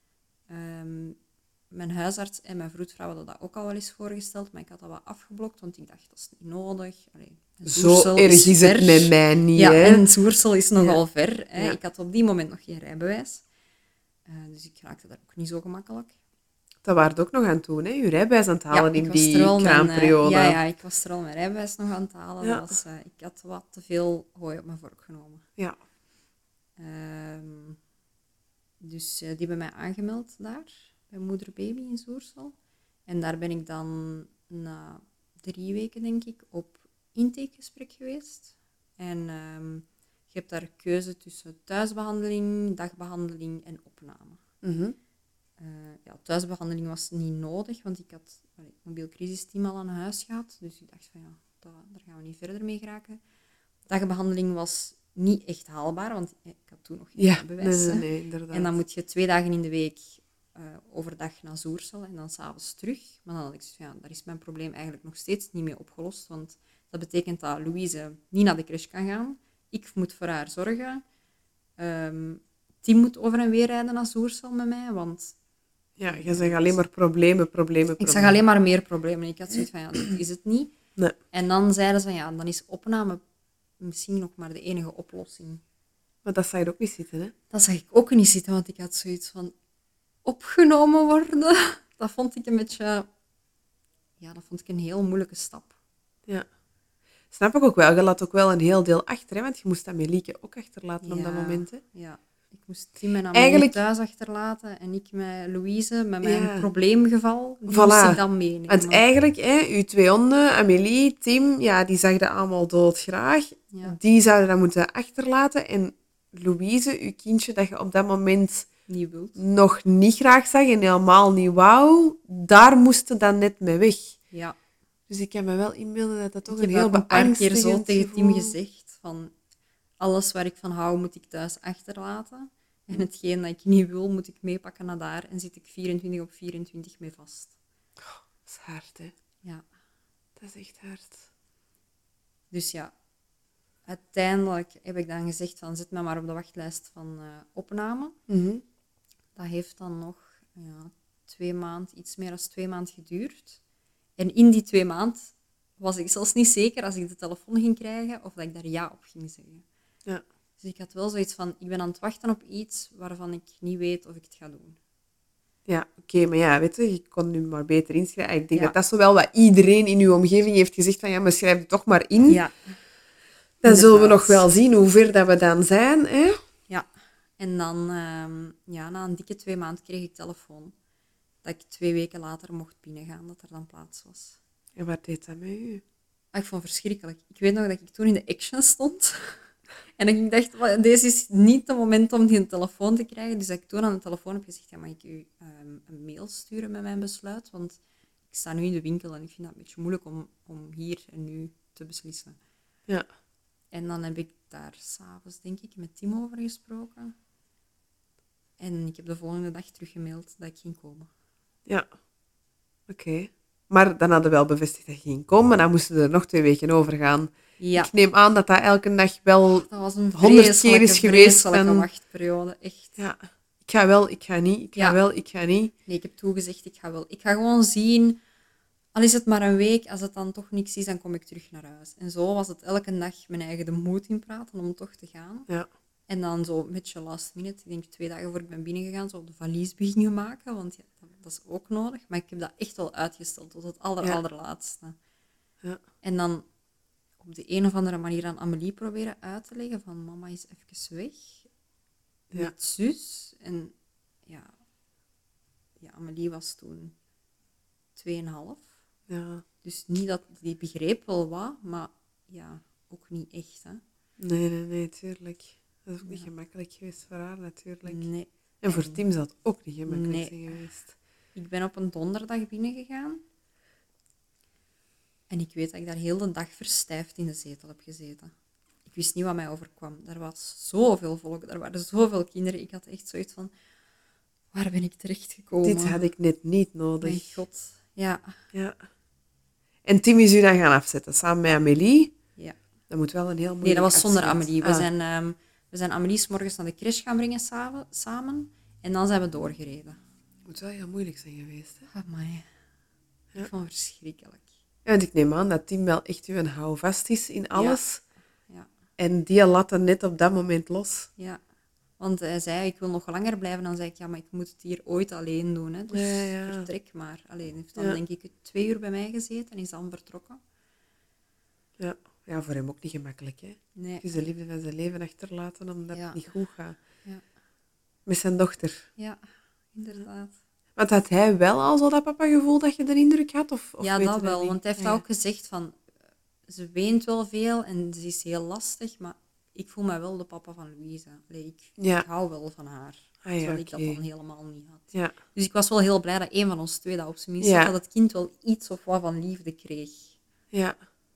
Um, Mijn huisarts en mijn vroedvrouw hadden dat ook al wel eens voorgesteld, maar ik had dat wat afgeblokt, want ik dacht, dat is niet nodig. Allee, Zo erg is, is het met mij niet, ja, hè? En Zoersel is nogal ja. ver. Hè. Ja. Ik had op die moment nog geen rijbewijs, uh, dus ik raakte daar ook niet zo gemakkelijk. Dat waren ook nog aan het doen, hè? Je rijbewijs aan het halen ja, in die kraamperiode. Uh, ja, ja, ik was er al mijn rijbewijs nog aan het halen. Ja. Dat was, uh, ik had wat te veel hooi op mijn vork genomen. Ja. Um, dus uh, die hebben mij aangemeld daar. Bij moeder-baby in Zoersel. En daar ben ik dan na drie weken, denk ik, op intakegesprek geweest. En um, je hebt daar keuze tussen thuisbehandeling, dagbehandeling en opname. Mm-hmm. Uh, ja, thuisbehandeling was niet nodig, want ik had allee, het mobiel crisisteam al aan huis gehad. Dus ik dacht van ja, dat, daar gaan we niet verder mee geraken. dagbehandeling was niet echt haalbaar, want ik had toen nog geen Ja, bewijs. nee, hè. nee, nee, inderdaad. En dan moet je twee dagen in de week uh, overdag naar Zoersel en dan s'avonds terug. Maar dan had ik zoiets van, ja, daar is mijn probleem eigenlijk nog steeds niet mee opgelost. Want dat betekent dat Louise niet naar de crash kan gaan. Ik moet voor haar zorgen. Um, Tim moet over en weer rijden naar Zoersel met mij, want... Ja, je zag alleen maar problemen, problemen, Ik problemen. zag alleen maar meer problemen. Ik had zoiets van, ja, dat is het niet. Nee. En dan zeiden ze van, ja, dan is opname misschien nog maar de enige oplossing. Maar dat zag je ook niet zitten, hè? Dat zag ik ook niet zitten, want ik had zoiets van... Opgenomen worden, dat vond ik een beetje... Ja, dat vond ik een heel moeilijke stap. Ja. Snap ik ook wel. Je laat ook wel een heel deel achter, hè? Want je moest dat Melieke ook achterlaten Ja, op dat moment, hè? Ja. Ik moest Tim en Amelie Eigenlijk... thuis achterlaten en ik met Louise, met mijn ja. probleemgeval, die Voilà. moest ik dan meenemen. Want eigenlijk, hè, uw twee honden, Amélie, Tim, ja, die zag dat allemaal doodgraag. Ja. Die zouden dat moeten achterlaten. En Louise, uw kindje, dat je op dat moment niet wilt. nog niet graag zag en helemaal niet wou, daar moesten dan net mee weg. Ja. Dus ik kan me wel inbeelden dat dat toch ik een heel beangstigend Ik heb een paar keer zo tegen gevoel... Tim gezegd van... Alles waar ik van hou, moet ik thuis achterlaten. En hetgeen dat ik niet wil, moet ik meepakken naar daar. En zit ik vierentwintig op vierentwintig mee vast. Oh, dat is hard, hè? Ja. Dat is echt hard. Dus ja, uiteindelijk heb ik dan gezegd van zet me maar op de wachtlijst van uh, opname. Mm-hmm. Dat heeft dan nog ja, twee maanden, iets meer dan twee maanden geduurd. En in die twee maanden was ik zelfs niet zeker als ik de telefoon ging krijgen of dat ik daar ja op ging zeggen. Ja. Dus ik had wel zoiets van, ik ben aan het wachten op iets waarvan ik niet weet of ik het ga doen. Ja, oké, okay, maar ja, weet je, je kon nu maar beter inschrijven. Ik denk ja. dat dat zo wel wat iedereen in uw omgeving heeft gezegd van, ja, maar schrijf het toch maar in. Ja. Dan zullen we nog wel zien hoe ver dat we dan zijn, hè? Ja, en dan, um, ja, na een dikke twee maanden kreeg ik telefoon dat ik twee weken later mocht binnengaan, dat er dan plaats was. En wat deed dat met u? Ah, ik vond het verschrikkelijk. Ik weet nog dat ik toen in de action stond. En ik dacht, deze is niet het moment om die een telefoon te krijgen. Dus dat ik toen aan de telefoon heb gezegd, ja, mag ik u um, een mail sturen met mijn besluit? Want ik sta nu in de winkel en ik vind dat een beetje moeilijk om, om hier en nu te beslissen. Ja. En dan heb ik daar s'avonds, denk ik, met Tim over gesproken. En ik heb de volgende dag teruggemaild dat ik ging komen. Ja. Oké. Okay. Maar dan hadden we wel bevestigd dat je ging komen, maar dan moesten er nog twee weken over gaan. Ja. Ik neem aan dat dat elke dag wel dat was een honderd keer is geweest. Vreselijke van... wachtperiode, echt. Ja. Ik ga wel, ik ga niet, ik ga ja. wel, ik ga niet. Nee, ik heb toegezegd, ik ga wel. Ik ga gewoon zien, al is het maar een week, als het dan toch niks is, dan kom ik terug naar huis. En zo was het elke dag mijn eigen de moed in praten om toch te gaan. Ja. En dan zo een beetje last minute, ik denk twee dagen voor ik ben binnengegaan, zo de valies beginnen maken, want ja, dat, dat is ook nodig. Maar ik heb dat echt wel uitgesteld tot het aller, ja. allerlaatste. Ja. En dan op de een of andere manier aan Amélie proberen uit te leggen van mama is even weg ja. met zus. En ja, ja, Amélie was toen tweeënhalf. Ja. Dus niet dat die begreep wel wat, maar ja, ook niet echt. Hè. Nee, nee, nee, tuurlijk. Dat is ook ja. niet gemakkelijk geweest voor haar, natuurlijk. Nee. En voor Tim zou het ook niet gemakkelijk nee. zijn geweest. Ik ben op een donderdag binnengegaan. En ik weet dat ik daar heel de dag verstijfd in de zetel heb gezeten. Ik wist niet wat mij overkwam. Er was zoveel volk, er waren zoveel kinderen. Ik had echt zoiets van, waar ben ik terechtgekomen? Dit had ik net niet nodig. Mijn god, ja. ja. En Tim is u dan gaan afzetten, samen met Amélie. Ja. Dat moet wel een heel moeilijk Nee, dat was zonder afzet. Amélie. We, ah. zijn, um, we zijn Amélie 's morgens naar de crash gaan brengen samen. En dan zijn we doorgereden. Het moet wel heel moeilijk zijn geweest. Hè? Amai. Ja. Ik vond het verschrikkelijk. Ja, want ik neem aan dat Tim wel echt uw houvast is in alles. Ja. Ja. En die laat er net op dat moment los. Ja. Want hij zei, ik wil nog langer blijven. Dan zei ik, ja, maar ik moet het hier ooit alleen doen. Hè. Dus ja, ja. vertrek maar. Alleen heeft dan ja. denk ik twee uur bij mij gezeten en is dan vertrokken. Ja. Ja, voor hem ook niet gemakkelijk. Hè? Nee. Het is de liefde van zijn leven achterlaten omdat ja. het niet goed gaat. Ja. Met zijn dochter. Ja, inderdaad. Want had hij wel al zo dat papa-gevoel dat je de indruk had? Of, of ja, dat wel. Niet? Want hij heeft ja. ook gezegd van... Ze weent wel veel en ze is heel lastig, maar ik voel mij wel de papa van Louise. Allee, ik, ja. ik hou wel van haar. Ah, ja, terwijl okay. ik dat dan helemaal niet had. Ja. Dus ik was wel heel blij dat een van ons twee dat op zijn minst ja. dat het kind wel iets of wat van liefde kreeg. Ja.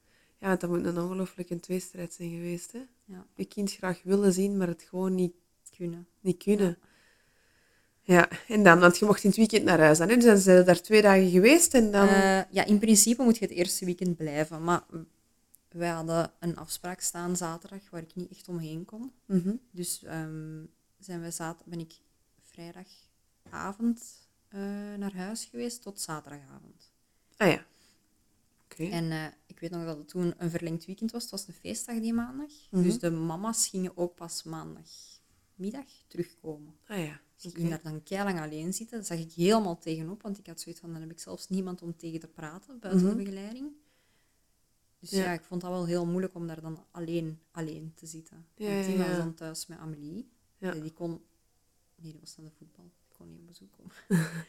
Ja, dat moet een ongelooflijke tweestrijd zijn geweest. Hè? Ja. Je kind graag willen zien, maar het gewoon niet, Kunnen. niet kunnen. Ja. Ja, en dan, want je mocht in het weekend naar huis. Dan, hè? Dus dan zijn ze daar twee dagen geweest en dan... Uh, ja, in principe moet je het eerste weekend blijven. Maar wij hadden een afspraak staan zaterdag waar ik niet echt omheen kon. Mm-hmm. Dus um, zijn wij zat- ben ik vrijdagavond uh, naar huis geweest tot zaterdagavond. Ah ja. Okay. En uh, ik weet nog dat het toen een verlengd weekend was. Het was een feestdag die maandag. Mm-hmm. Dus de mama's gingen ook pas maandagmiddag terugkomen. Ah ja. Dus ik okay. ging daar dan keilang alleen zitten. Dat zag ik helemaal tegenop, want ik had zoiets van, dan heb ik zelfs niemand om tegen te praten, buiten mm-hmm. de begeleiding. Dus ja. ja, ik vond dat wel heel moeilijk om daar dan alleen, alleen te zitten. Ja, want die ja, ja. was dan thuis met Amélie. Ja. Die kon... Nee, die was naar de voetbal. Ik kon niet op bezoek komen.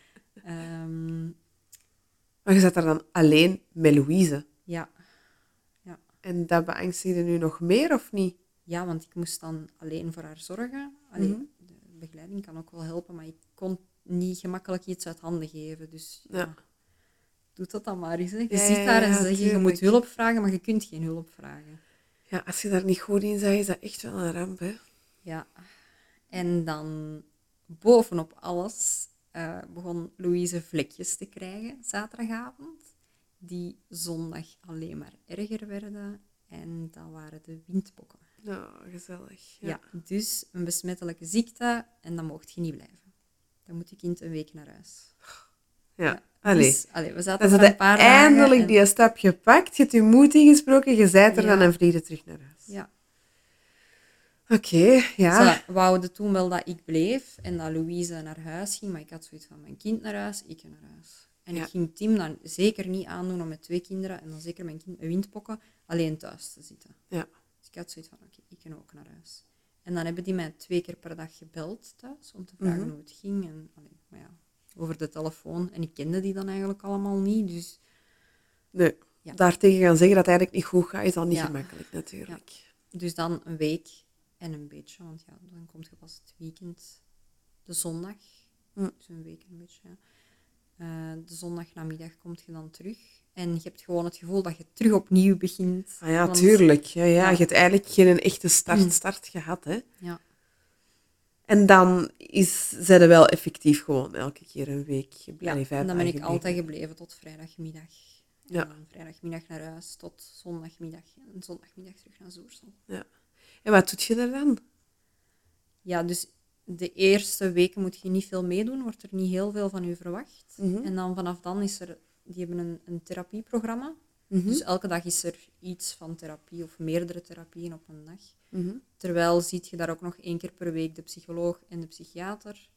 um... Maar je zat daar dan alleen met Louise? Ja. ja. En dat beangstigde nu nog meer, of niet? Ja, want ik moest dan alleen voor haar zorgen. Allee, mm-hmm. de begeleiding kan ook wel helpen, maar ik kon niet gemakkelijk iets uit handen geven. Dus ja, ja. doe dat dan maar eens. Hè. Je ja, zit daar en ja, ze zeggen, je moet hulp vragen, maar je kunt geen hulp vragen. Ja, als je daar niet goed in zag, is dat echt wel een ramp, hè? Ja. En dan bovenop alles uh, begon Louise vlekjes te krijgen zaterdagavond, die zondag alleen maar erger werden. En dat waren de windpokken. Oh, gezellig. Ja. ja, dus een besmettelijke ziekte en dan mocht je niet blijven. Dan moet je kind een week naar huis. Ja, ja allee. Dus, allee, we zaten dan er een paar dagen. Eindelijk en... die stap gepakt, je hebt je moed ingesproken, je zijt er ja. dan en vlieg je terug naar huis. Ja. Oké, okay, ja. Ze wouden toen wel dat ik bleef en dat Louise naar huis ging, maar ik had zoiets van, mijn kind naar huis, ik naar huis. En ja. ik ging Tim dan zeker niet aandoen om met twee kinderen, en dan zeker mijn kind met windpokken, alleen thuis te zitten. Ja. Dus ik had zoiets van, oké, okay, ik kan ook naar huis. En dan hebben die mij twee keer per dag gebeld thuis, om te vragen mm-hmm. hoe het ging. En, allee, maar ja, over de telefoon. En ik kende die dan eigenlijk allemaal niet, dus... Nee, ja. daartegen gaan zeggen dat het eigenlijk niet goed gaat, is dan niet ja. gemakkelijk natuurlijk. Ja. Dus dan een week en een beetje, want ja, dan komt je pas het weekend, de zondag. Mm. Dus een week en een beetje, ja. Uh, de zondagnamiddag kom je dan terug. En je hebt gewoon het gevoel dat je terug opnieuw begint. Ah ja, want, tuurlijk. Ja, ja. Ja. Je hebt eigenlijk geen echte start, mm. start gehad, hè. Ja. En dan is, zijn er wel effectief gewoon elke keer een week. Ja, en dan ben ik gebleven. altijd gebleven tot vrijdagmiddag. Ja. En dan vrijdagmiddag naar huis tot zondagmiddag. En zondagmiddag terug naar Zoersel. Ja. En wat doet je er dan? Ja, dus de eerste weken moet je niet veel meedoen. Wordt er niet heel veel van u verwacht. Mm-hmm. En dan vanaf dan is er... Die hebben een, een therapieprogramma. Mm-hmm. Dus elke dag is er iets van therapie of meerdere therapieën op een dag. Mm-hmm. Terwijl ziet je daar ook nog één keer per week de psycholoog en de psychiater.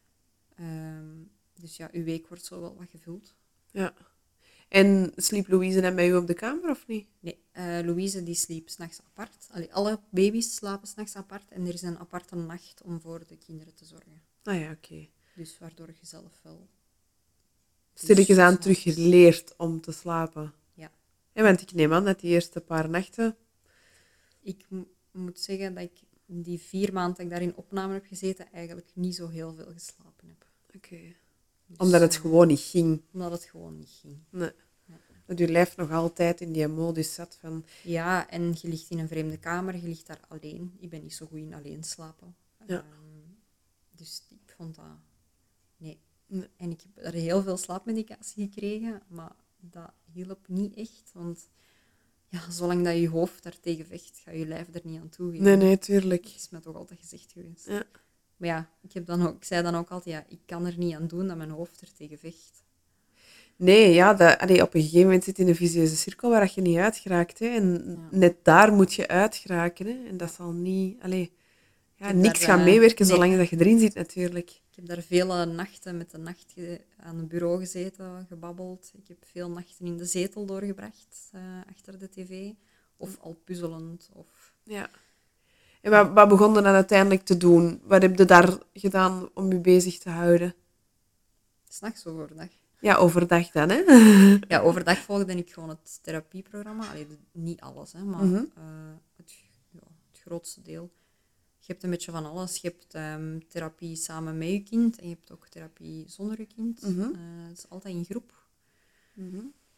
Um, dus ja, uw week wordt zo wel wat gevuld. Ja. En sliep Louise dan bij u op de kamer of niet? Nee, uh, Louise die sliep 's nachts apart. Allee, alle baby's slapen 's nachts apart. En er is een aparte nacht om voor de kinderen te zorgen. Ah ja, oké. Okay. Dus waardoor je zelf wel... Stilletjes aan terug geleerd om te slapen. Ja. ja. Want ik neem aan dat die eerste paar nachten... Ik m- moet zeggen dat ik die vier maanden dat ik daar in opname heb gezeten, eigenlijk niet zo heel veel geslapen heb. Oké. Okay. Dus, omdat het gewoon niet ging. Omdat het gewoon niet ging. Nee. Ja. Dat je lijf nog altijd in die modus zat van... Ja, en je ligt in een vreemde kamer, je ligt daar alleen. Ik ben niet zo goed in alleen slapen. Ja. Um, dus ik vond dat... Nee. nee. En ik heb er heel veel slaapmedicatie gekregen, maar dat hielp niet echt. Want ja, zolang dat je hoofd daartegen vecht, ga je lijf er niet aan toe. Nee, nee, tuurlijk. Dat is mij toch altijd gezegd geweest. Ja. Maar ja, ik, heb dan ook, ik zei dan ook altijd, ja, ik kan er niet aan doen dat mijn hoofd er tegen vecht. Nee, ja, dat, allee, op een gegeven moment zit je in een vicieuze cirkel waar je niet uit geraakt. Hè. En ja. net daar moet je uit geraken. Hè. En dat zal niet... Allee, ja, niks daar, gaan meewerken nee. zolang dat je erin zit, natuurlijk. Ik heb daar vele nachten met de nacht ge- aan het bureau gezeten, gebabbeld. Ik heb veel nachten in de zetel doorgebracht, uh, achter de tv. Of al puzzelend. Of... Ja. En wat, wat begon je dan uiteindelijk te doen? Wat heb je daar gedaan om je bezig te houden? 'S Nachts overdag. Ja, overdag dan, hè? Ja, overdag volgde ik gewoon het therapieprogramma. Allee, niet alles, hè, maar mm-hmm. uh, het, ja, het grootste deel. Je hebt een beetje van alles. Je hebt um, therapie samen met je kind en je hebt ook therapie zonder je kind. Mm-hmm. Uh, het is altijd in groep. Mm-hmm.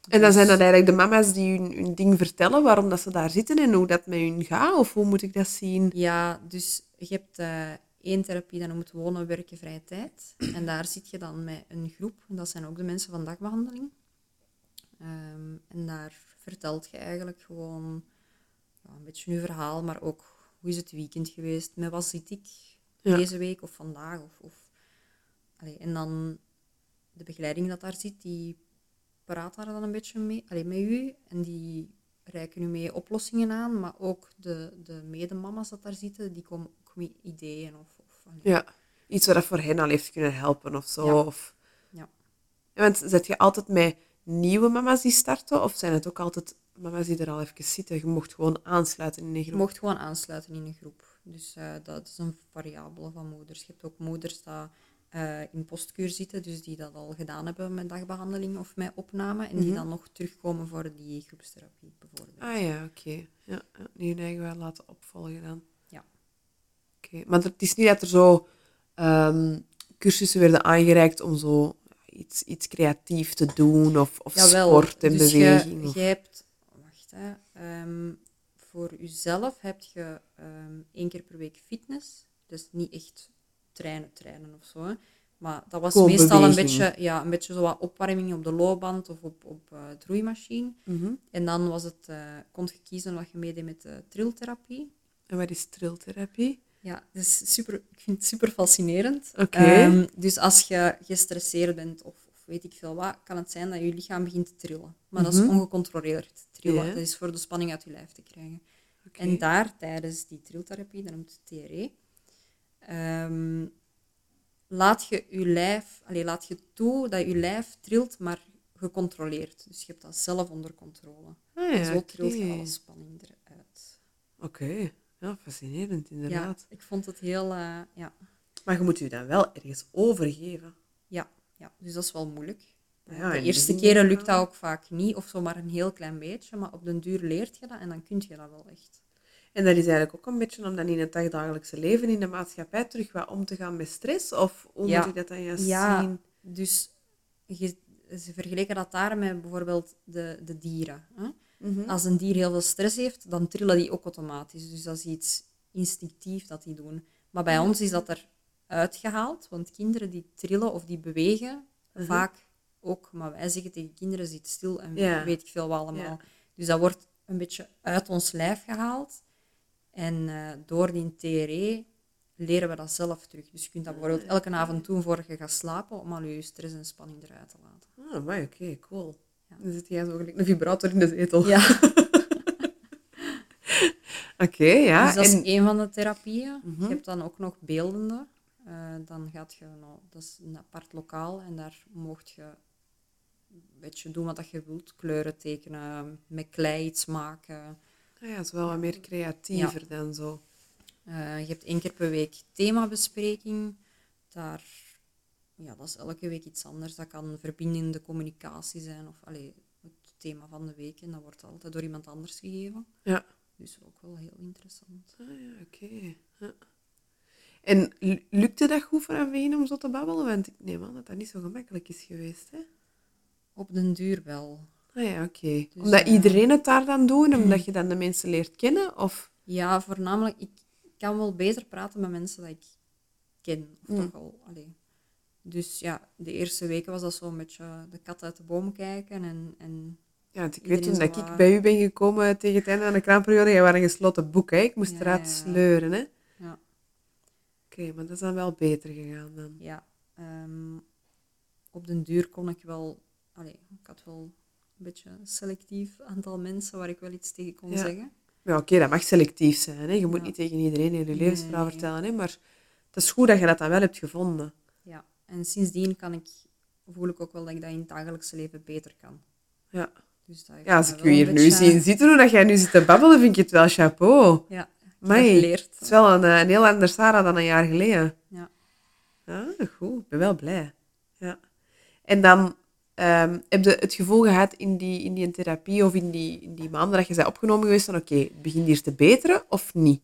En dan zijn Dus- dat eigenlijk de mama's die hun, hun ding vertellen, waarom dat ze daar zitten en hoe dat met hun gaat? Of hoe moet ik dat zien? Ja, dus je hebt eh, één therapie, dat noemt wonen, werken, vrije tijd. En daar zit je dan met een groep. En dat zijn ook de mensen van dagbehandeling. Ehm, en daar vertelt je eigenlijk gewoon ja, een beetje je verhaal, maar ook hoe is het weekend geweest, met wat zit ik Ja. deze week of vandaag. Of, of... Allee, en dan de begeleiding dat daar zit, die praat daar dan een beetje mee, allee, met u. En die reiken u mee oplossingen aan, maar ook de, de medemama's dat daar zitten, die komen ook met ideeën. Of, of, allee. Ja, iets wat dat voor hen al heeft kunnen helpen of zo. Ja. Of... Ja. Ja, want zet je altijd met nieuwe mama's die starten? Of zijn het ook altijd mama's die er al even zitten? Je mocht gewoon aansluiten in een Je groep. mocht gewoon aansluiten in een groep. Dus uh, dat is een variabele van moeders. Je hebt ook moeders die uh, in postkuur zitten, dus die dat al gedaan hebben met dagbehandeling of met opname, en die Mhm. dan nog terugkomen voor die groepstherapie, bijvoorbeeld. Ah ja, oké. Ja, ja, die hun eigen wel laten opvolgen dan. Ja. Oké, maar het is niet dat er zo ehm, cursussen werden aangereikt om zo iets, iets creatief te doen of, of Jawel, sport en dus beweging. je, of... je hebt, wacht hè, ehm, voor jezelf heb je um, één keer per week fitness, dus niet echt trainen, trainen of zo. Hè. Maar dat was Gewoon meestal een beweging. beetje, ja, een beetje zo wat opwarming op de loopband of op, op uh, het roeimachine. Mhm. En dan was het, uh, kon je kiezen wat je meedeed met de triltherapie. En wat is triltherapie? Ja, dat is super, ik vind het super fascinerend. Oké. Um, dus als je gestresseerd bent of, of weet ik veel wat, kan het zijn dat je lichaam begint te trillen. Maar dat is Mhm. ongecontroleerd trillen. Ja. Dat is voor de spanning uit je lijf te krijgen. Oké. En daar, tijdens die triltherapie, dat noemt T R E, um, laat je je lijf, allez, laat je toe dat je lijf trilt, maar gecontroleerd. Dus je hebt dat zelf onder controle. Ah, En ja, zo trilt je oké. alle spanning eruit. Oké. Ja, fascinerend inderdaad. Ja, ik vond het heel... Uh, ja. Maar je moet je dan wel ergens overgeven. Ja, ja, dus dat is wel moeilijk. Ja, de in eerste begin keren wel. lukt dat ook vaak niet, of zo maar een heel klein beetje, maar op den duur leert je dat en dan kun je dat wel echt. En dat is eigenlijk ook een beetje om dan in het dagdagelijkse leven, in de maatschappij, terug wat om te gaan met stress? Of hoe Ja. moet je dat dan juist Ja, zien? dus je, ze vergelijken dat daar met bijvoorbeeld de, de dieren. Hè? Mhm. Als een dier heel veel stress heeft, dan trillen die ook automatisch. Dus dat is iets instinctief dat die doen. Maar bij Ja. ons is dat er uitgehaald, want kinderen die trillen of die bewegen, Mhm. vaak ook. Maar wij zeggen tegen kinderen, zit stil en Ja. weet ik veel wat allemaal. Ja. Dus dat wordt een beetje uit ons lijf gehaald. En uh, door die T R E leren we dat zelf terug. Dus je kunt dat bijvoorbeeld elke avond doen voor je gaat slapen, om al je stress en spanning eruit te laten. Ah, maar oké, cool. Ja. Dan zit jij zo gelijk een vibrator in de zetel. Ja. Oké, ja. Dus dat is en... één van de therapieën. Mhm. Je hebt dan ook nog beeldende. Uh, dan gaat je, nou, dat is een apart lokaal en daar mocht je een beetje doen wat je wilt. Kleuren tekenen, met klei iets maken. Ah ja, het is wel wat meer creatiever dan zo. Uh, je hebt één keer per week themabespreking. Daar, ja, dat is elke week iets anders. Dat kan verbindende communicatie zijn of allee, het thema van de week. En dat wordt altijd door iemand anders gegeven. Ja. Dus ook wel heel interessant. Ah ja, oké. Okay. Ja. En l- lukte dat goed vanaf begin om zo te babbelen? Want ik neem aan dat dat niet zo gemakkelijk is geweest, hè? Op den duur wel. Ah ja, oké. Okay. Dus, omdat uh, iedereen het daar dan doet, omdat je dan de mensen leert kennen? Of... Ja, voornamelijk, ik kan wel beter praten met mensen dat ik ken. Of Mm. toch al, allee. Dus ja, de eerste weken was dat zo een beetje de kat uit de boom kijken. En, en ja, want ik weet toen iedereen dat zo ik wat- bij u ben gekomen tegen het einde van de kraamperiode, jij was een gesloten boek, hè? Ik moest Ja, eruit ja, ja. sleuren, hè? Ja, Oké, okay, maar dat is dan wel beter gegaan dan. ja. ehm, op den duur kon ik wel... Allee, ik had wel een beetje een selectief aantal mensen waar ik wel iets tegen kon Ja. zeggen. Ja, oké, okay, dat mag selectief zijn, hè? Je moet Ja. niet tegen iedereen je levensverhaal Nee. vertellen, hè? Maar het is goed dat je dat dan wel hebt gevonden. Ja, en sindsdien kan ik, voel ik ook wel dat ik dat in het dagelijkse leven beter kan. Ja. Dus dat heeft Ja, als mij ik wel u een hier nu beetje- zie zitten, hoe dat jij nu zit te babbelen, vind ik het wel chapeau. Ja, ik Amai, heb geleerd. het is wel een, eh, een heel ander Sarah dan een jaar geleden. Ja. Ah, goed. Ik ben wel blij. Ja. En dan ehm, heb je het gevoel gehad in die, in die therapie of in die, in die maanden dat je bent opgenomen geweest van oké, het begint hier te beteren of niet?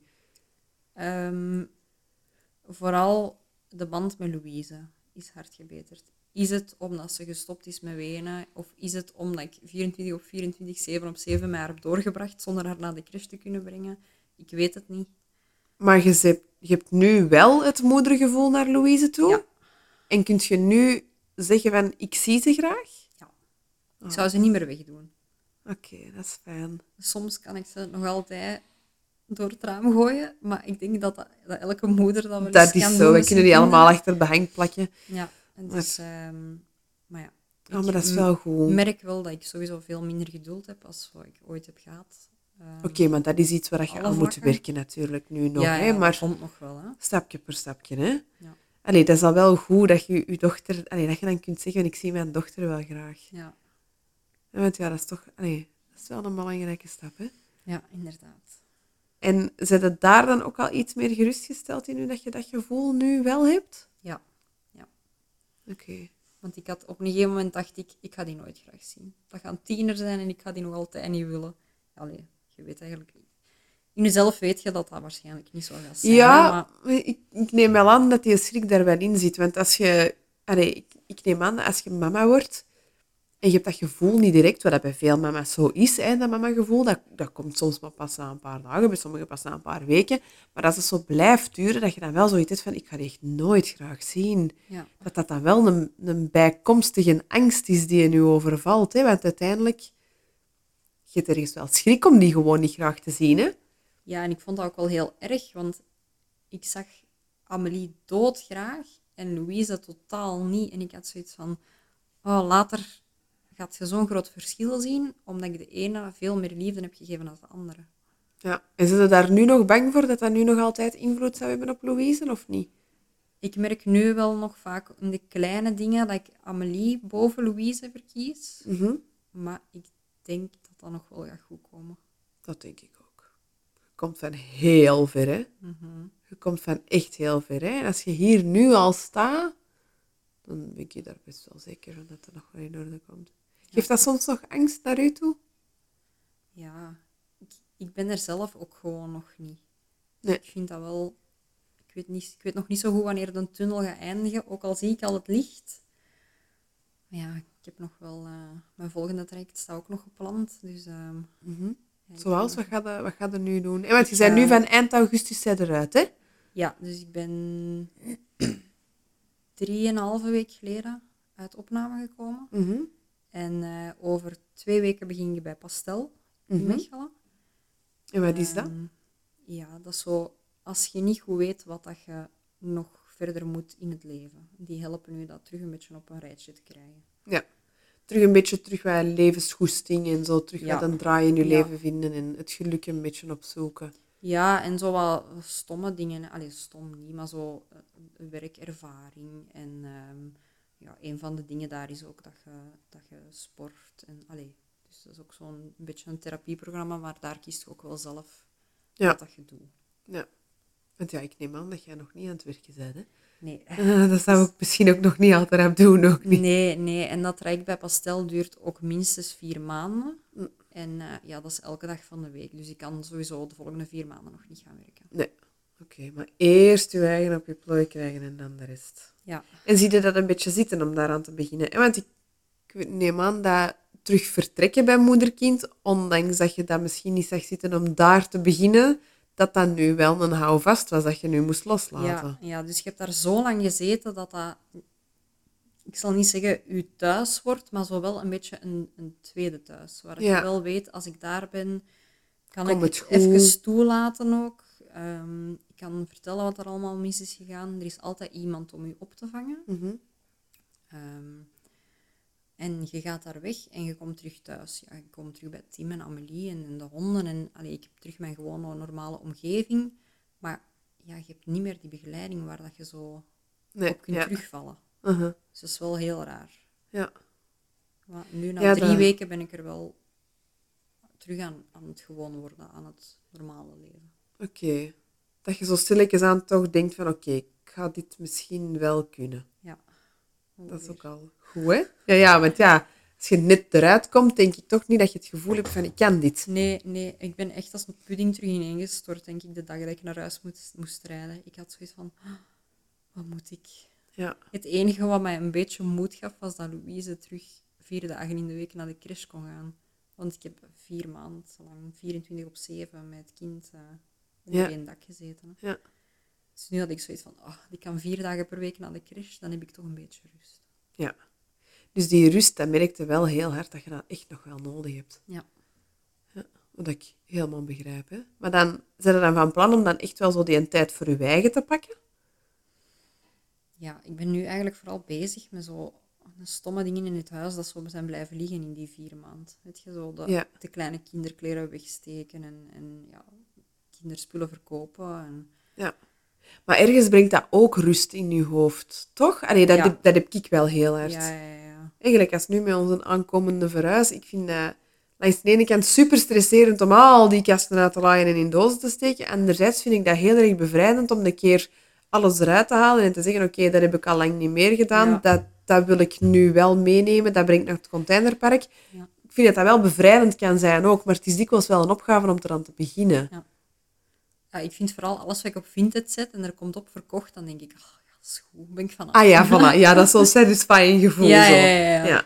Ehm, vooral de band met Louise is hard gebeterd. Is het omdat ze gestopt is met wenen? Of is het omdat ik vierentwintig op vierentwintig, zeven op zeven mij heb doorgebracht zonder haar naar de crash te kunnen brengen? Ik weet het niet. Maar je, zet, je hebt nu wel het moedergevoel naar Louise toe? Ja. En kun je nu zeggen van, ik zie ze graag? Ja. Ik zou ze niet meer wegdoen. Oké, okay, dat is fijn. Soms kan ik ze nog altijd door het raam gooien, maar ik denk dat, dat, dat elke moeder dat wel eens Dat kan is doen zo, we met kunnen zijn die allemaal kinderen. achter de hang plakken. Ja, en dus, um, maar ja. Oh, maar dat is wel goed. Ik merk wel dat ik sowieso veel minder geduld heb als wat ik ooit heb gehad. Um, Oké, okay, maar dat is iets waar je aan moet vlakken. werken natuurlijk nu nog. Ja, hè? ja, Maar dat komt nog wel. Hè? Stapje per stapje. Hè? Ja. Allee, dat is al wel goed dat je je dochter... Allee, dat je dan kunt zeggen, ik zie mijn dochter wel graag. Ja. Want ja, dat is toch... Allee, dat is wel een belangrijke stap, hè? Ja, inderdaad. En zit het daar dan ook al iets meer gerustgesteld in nu dat je dat gevoel nu wel hebt? Ja. ja. Oké. Okay. Want ik had op een gegeven moment dacht ik, ik ga die nooit graag zien. Dat gaat een tiener zijn en ik ga die nog altijd niet willen. Allee, je weet eigenlijk niet. In jezelf weet je dat dat waarschijnlijk niet zo gaat zijn. Ja, maar... ik, ik neem wel aan dat die schrik daar wel in zit. Want als je... Allee, ik, ik neem aan dat als je mama wordt en je hebt dat gevoel niet direct, wat dat bij veel mama's zo is, hè, dat mama-gevoel, dat, dat komt soms maar pas na een paar dagen, bij sommigen pas na een paar weken. Maar als het zo blijft duren, dat je dan wel zoiets hebt van, ik ga die echt nooit graag zien. Ja. Dat dat dan wel een, een bijkomstige angst is die je nu overvalt. Hè? Want uiteindelijk, je hebt ergens wel schrik om die gewoon niet graag te zien, hè? Ja, en ik vond dat ook wel heel erg, want ik zag Amélie doodgraag en Louise totaal niet. En ik had zoiets van, oh, later gaat je zo'n groot verschil zien, omdat ik de ene veel meer liefde heb gegeven dan de andere. Ja, en zijn ze daar nu nog bang voor, dat dat nu nog altijd invloed zou hebben op Louise, of niet? Ik merk nu wel nog vaak in de kleine dingen dat ik Amélie boven Louise verkies. Mm-hmm. Maar ik denk dat dat nog wel gaat goed komen. Dat denk ik ook. Je komt van heel ver, hè? Mm-hmm. Je komt van echt heel ver, hè? En als je hier nu al staat, dan ben ik daar best wel zeker van dat er nog wel in orde komt. Geeft dat soms nog angst naar u toe? Ja, ik, ik ben er zelf ook gewoon nog niet. Nee. Ik vind dat wel... Ik weet, niet, ik weet nog niet zo goed wanneer de tunnel gaat eindigen, ook al zie ik al het licht. Maar ja, ik heb nog wel... Uh, mijn volgende traject staat ook nog gepland, dus... Uh, mm-hmm. ja, Zoals? nog... Wat ga je, wat ga je nu doen? En want je bent uh, nu van eind augustus eruit, hè? Ja, dus ik ben drieënhalve week geleden uit opname gekomen. Mm-hmm. En uh, over twee weken begin je bij Pastel in mm-hmm. Mechelen. En wat is dat? Um, ja, dat is zo... Als je niet goed weet wat dat je nog verder moet in het leven. Die helpen je dat terug een beetje op een rijtje te krijgen. Ja, terug een beetje terug bij levensgoesting en zo. Terug ja. wat een draai in je ja. leven vinden en het geluk een beetje opzoeken. Ja, en zo wat stomme dingen. Allee, stom niet, maar zo uh, werkervaring. En um, ja, een van de dingen daar is ook dat je, dat je sport. En, allee, dus dat is ook zo'n beetje een therapieprogramma, maar daar kiest je ook wel zelf ja. wat dat je doet. Ja. Want ja, ik neem aan dat jij nog niet aan het werken bent, hè? Nee. Uh, dat zou ik misschien ook nog niet altijd aan doen, ook niet. Nee, nee. En dat traject bij Pastel duurt ook minstens vier maanden. Mm. En uh, ja, dat is elke dag van de week. Dus ik kan sowieso de volgende vier maanden nog niet gaan werken. Nee. Oké, okay, maar eerst je eigen op je plooi krijgen en dan de rest. Ja. En zie je dat een beetje zitten om daaraan te beginnen? En want ik, ik neem aan dat terug vertrekken bij moederkind, ondanks dat je dat misschien niet zag zitten om daar te beginnen, dat dat nu wel een houvast was dat je nu moest loslaten. Ja, ja, dus je hebt daar zo lang gezeten dat dat, ik zal niet zeggen uw thuis wordt, maar zo wel een beetje een, een tweede thuis. Waar ja. je wel weet, als ik daar ben, kan Kom ik het even toelaten ook. Um, ik kan vertellen wat er allemaal mis is gegaan. Er is altijd iemand om u op te vangen. Mm-hmm. Um, en je gaat daar weg en je komt terug thuis. Ja, je komt terug bij Tim en Amélie en, en de honden. En, allee, ik heb terug mijn gewone normale omgeving. Maar ja, je hebt niet meer die begeleiding waar dat je zo nee, op kunt ja. terugvallen. Uh-huh. Dus dat is wel heel raar. Ja. Maar nu, na ja, drie dat... weken, ben ik er wel terug aan, aan het gewoon worden, aan het normale leven. Oké. Okay. Dat je zo stilletjes aan toch denkt van, oké, okay, ik ga dit misschien wel kunnen. Ja. Dat is ook al goed, hè? Ja, ja, want ja, als je net eruit komt, denk ik toch niet dat je het gevoel hebt van, ik kan dit. Nee, nee, ik ben echt als een pudding terug ineengestort, denk ik, de dag dat ik naar huis moest, moest rijden. Ik had zoiets van, oh, wat moet ik? Ja. Het enige wat mij een beetje moed gaf, was dat Louise terug vier dagen in de week naar de crash kon gaan. Want ik heb vier maanden lang, vierentwintig op zeven, met het kind uh, onder Ja. één dak gezeten. Hè. Ja. Dus nu had ik zoiets van, oh, die kan vier dagen per week naar de crash, dan heb ik toch een beetje rust. Ja. Dus die rust, dat merkte wel heel hard dat je dat echt nog wel nodig hebt. Ja. Ja. Wat ik helemaal begrijp. Hè. Maar dan zijn er dan van plan om dan echt wel zo die tijd voor je eigen te pakken? Ja, ik ben nu eigenlijk vooral bezig met zo de stomme dingen in het huis dat zo zijn blijven liggen in die vier maanden. Weet je, zo de, Ja. de kleine kinderkleren wegsteken en, en ja, kinderspullen verkopen. En... Ja. Maar ergens brengt dat ook rust in je hoofd, toch? Allee, dat, Ja. heb, dat heb ik wel heel hard. Ja, ja, ja. Eigenlijk, als nu met onze aankomende verhuis, ik vind dat langs de ene kant super stresserend om al die kasten uit te laaien en in dozen te steken. Anderzijds vind ik dat heel erg bevrijdend om een keer alles eruit te halen en te zeggen, oké, okay, dat heb ik al lang niet meer gedaan. Ja. Dat, dat wil ik nu wel meenemen. Dat brengt naar het containerpark. Ja. Ik vind dat dat wel bevrijdend kan zijn ook, maar het is dikwijls wel een opgave om eraan te beginnen. Ja. Ja, ik vind vooral alles wat ik op Vinted zet en er komt op verkocht, dan denk ik, oh, ja, dat is goed, ben ik vanaf. Ah ja, voilà. Ja, dat is zo'n satisfying gevoel. Ja, zo. ja, ja, ja. Ja.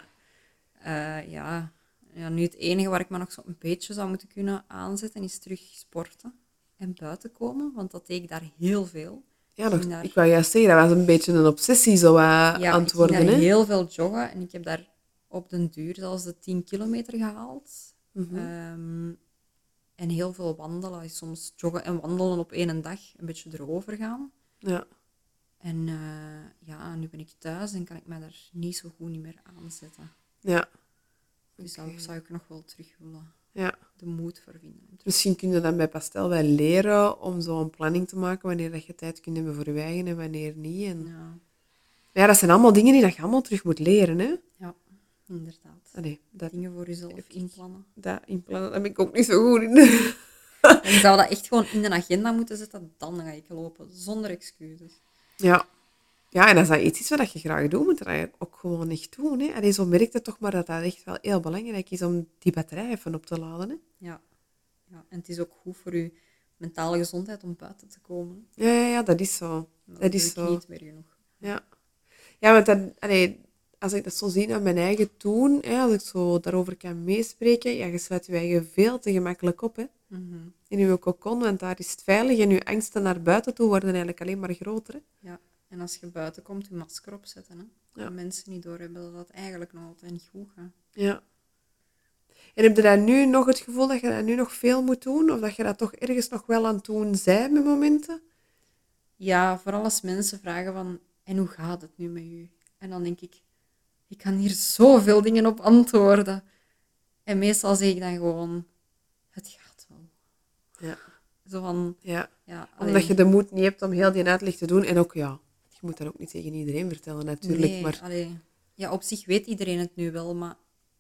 Uh, ja. ja, nu het enige waar ik me nog zo een beetje zou moeten kunnen aanzetten, is terug sporten en buiten komen, want dat deed ik daar heel veel. Ja, nog, daar... ik wou juist zeggen, dat was een beetje een obsessie zo uh, ja, aan het worden. ik ging daar hè? heel veel joggen en ik heb daar op den duur zelfs de tien kilometer gehaald. Mm-hmm. Um, en heel veel wandelen, soms joggen en wandelen op één dag, een beetje erover gaan. Ja. En uh, ja, nu ben ik thuis en kan ik mij daar niet zo goed niet meer aanzetten. Ja. Dus Okay. daar zou ik nog wel terug willen. Ja. De moed voor vinden. Misschien kun je dan bij Pastel wel leren om zo een planning te maken wanneer dat je tijd kunt hebben voor je eigen en wanneer niet. En... Ja. ja, dat zijn allemaal dingen die je allemaal terug moet leren, hè? Ja, inderdaad. Ah, nee, dat, dingen voor jezelf inplannen. Dat inplannen, daar ben ik ook niet zo goed in. Ik zou dat echt gewoon in de agenda moeten zetten, dan ga ik lopen, zonder excuses. Ja. Ja, en als dat iets is wat je graag doet, moet je dat ook gewoon echt doen. Hè? Allee, zo merk je toch maar dat dat echt wel heel belangrijk is om die batterij even op te laden. Hè? Ja. Ja, en het is ook goed voor je mentale gezondheid om buiten te komen. Ja, ja, ja, dat is zo. Dat, dat doe is ik zo. niet meer genoeg. Ja, ja want dan, allee, als ik dat zo zie aan mijn eigen doen, hè, als ik zo daarover kan meespreken, ja, je sluit je eigen veel te gemakkelijk op. Hè? Mm-hmm. In je cocon, want daar is het veilig en je angsten naar buiten toe worden eigenlijk alleen maar groter. Hè? Ja, en als je buiten komt, je masker opzetten. Hè? Ja. Dat mensen niet doorhebben dat dat eigenlijk nog altijd niet goed gaat. Ja. En heb je dan nu nog het gevoel dat je dat nu nog veel moet doen? Of dat je dat toch ergens nog wel aan het doen bent met momenten? Ja, vooral als mensen vragen van, en hoe gaat het nu met u? En dan denk ik, ik kan hier zoveel dingen op antwoorden. En meestal zeg ik dan gewoon, het gaat wel. Ja. Zo van, Ja. ja, Omdat allee, je de moed niet hebt om heel die uitleg te doen. En ook, ja, je moet dat ook niet tegen iedereen vertellen natuurlijk. nee, Maar allee, ja, op zich weet iedereen het nu wel, maar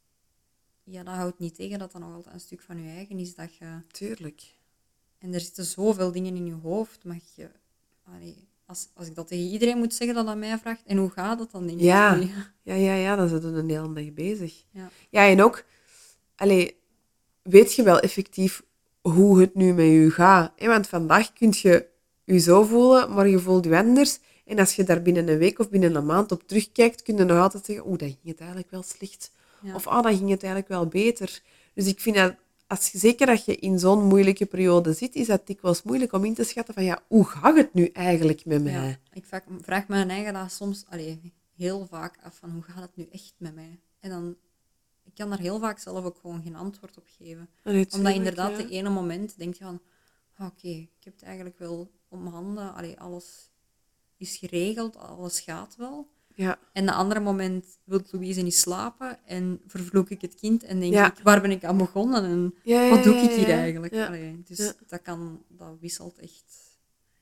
ja, dat houdt niet tegen dat dat nog altijd een stuk van je eigen is. Dat je... tuurlijk. En er zitten zoveel dingen in je hoofd, maar je... Allee, als, als ik dat tegen iedereen moet zeggen dat aan mij vraagt, en hoe gaat het dan? Denk ik, Ja. oei. Ja, ja, ja, dan zijn we een hele dag bezig. Ja. Ja, en ook, allee, weet je wel effectief hoe het nu met je gaat? Hè? Want vandaag kun je je zo voelen, maar je voelt je anders. En als je daar binnen een week of binnen een maand op terugkijkt, kun je nog altijd zeggen, oeh, dat ging het eigenlijk wel slecht. Ja. Of, ah, dan ging het eigenlijk wel beter. Dus ik vind dat, als je, zeker dat je in zo'n moeilijke periode zit, is dat dikwijls moeilijk om in te schatten van, ja, hoe gaat het nu eigenlijk met mij? Ja, ik vraag, vraag mijn eigen daar soms allee, heel vaak af van hoe gaat het nu echt met mij? En dan, ik kan daar heel vaak zelf ook gewoon geen antwoord op geven. Nee, Omdat tuurlijk, inderdaad, ja. de ene moment denk je van, ah, oké, okay, ik heb het eigenlijk wel om handen, allee, alles is geregeld, alles gaat wel. Ja. En de andere moment wil Louise niet slapen en vervloek ik het kind en denk Ja. ik, waar ben ik aan begonnen en Ja, ja, wat doe ja, ik hier ja. eigenlijk? Ja. Allee, dus Ja. dat, kan, dat wisselt echt.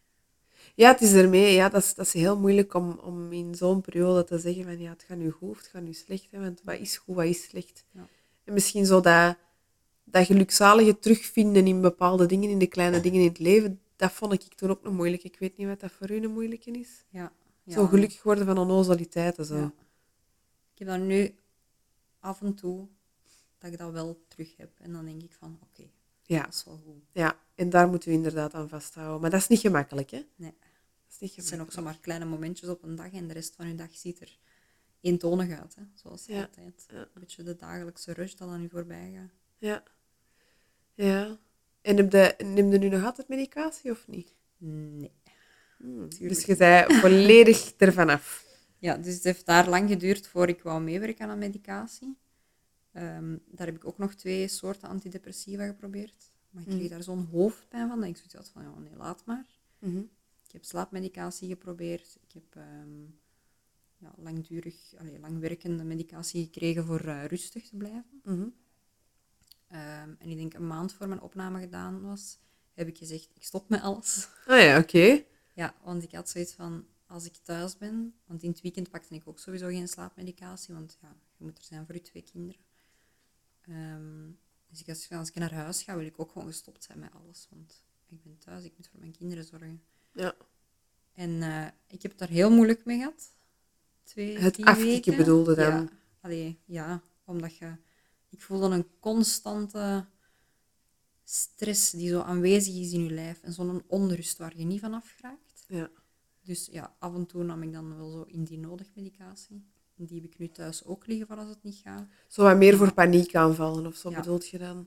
Ja, het is ermee. Ja, dat is, dat is heel moeilijk om, om in zo'n periode te zeggen van ja, het gaat nu goed of het gaat nu slecht. Hè, want wat is goed, wat is slecht? Ja. En misschien zo dat, dat gelukzalige terugvinden in bepaalde dingen, in de kleine dingen in het leven, dat vond ik toen ook nog moeilijk. Ik weet niet wat dat voor u een moeilijke is. Ja. Ja. Zo gelukkig worden van onnozeliteiten. Zo. Ja. Ik heb dat nu af en toe, dat ik dat wel terug heb. En dan denk ik van, oké, okay, Ja. dat is wel goed. Ja, en daar moeten we inderdaad aan vasthouden. Maar dat is niet gemakkelijk, hè? Nee. Dat is niet Het zijn ook gemakkelijk. zomaar kleine momentjes op een dag en de rest van je dag ziet er eentonig uit, hè? Zoals Ja, altijd. ja. Een beetje de dagelijkse rush dat aan je voorbij gaat. Ja. Ja. En heb je, neem je nu nog altijd medicatie of niet? Nee, Hmm. tuurlijk Dus je bent volledig ervan af. Ja, dus het heeft daar lang geduurd voor ik wou meewerken aan medicatie. Ehm, daar heb ik ook nog twee soorten antidepressiva geprobeerd. Maar ik kreeg Mm. daar zo'n hoofdpijn van dat ik zoiets had van, ja, nee, laat maar. Mhm. Ik heb slaapmedicatie geprobeerd. Ik heb ehm, ja, langdurig, allee, langwerkende medicatie gekregen voor eh, rustig te blijven. Mhm. Ehm, en ik denk een maand voor mijn opname gedaan was, heb ik gezegd, ik stop met alles. Ah ja, oké. Ja, want ik had zoiets van, als ik thuis ben, want in het weekend pakte ik ook sowieso geen slaapmedicatie, want ja, je moet er zijn voor je twee kinderen. Ehm, dus ik had zoiets van, als ik naar huis ga, wil ik ook gewoon gestopt zijn met alles, want ik ben thuis, ik moet voor mijn kinderen zorgen. Ja. En eh, ik heb het daar heel moeilijk mee gehad. Twee, Het drie afkicken weken. bedoelde dan? Ja, allee, ja, omdat je... Ik voelde een constante stress die zo aanwezig is in je lijf en zo'n onrust waar je niet van afgeraakt. Ja. Dus ja, af en toe nam ik dan wel zo indien nodig medicatie. En die heb ik nu thuis ook liggen voor als het niet gaat. Zo wat meer Ja. voor paniekaanvallen of zo Ja. bedoelt je dan?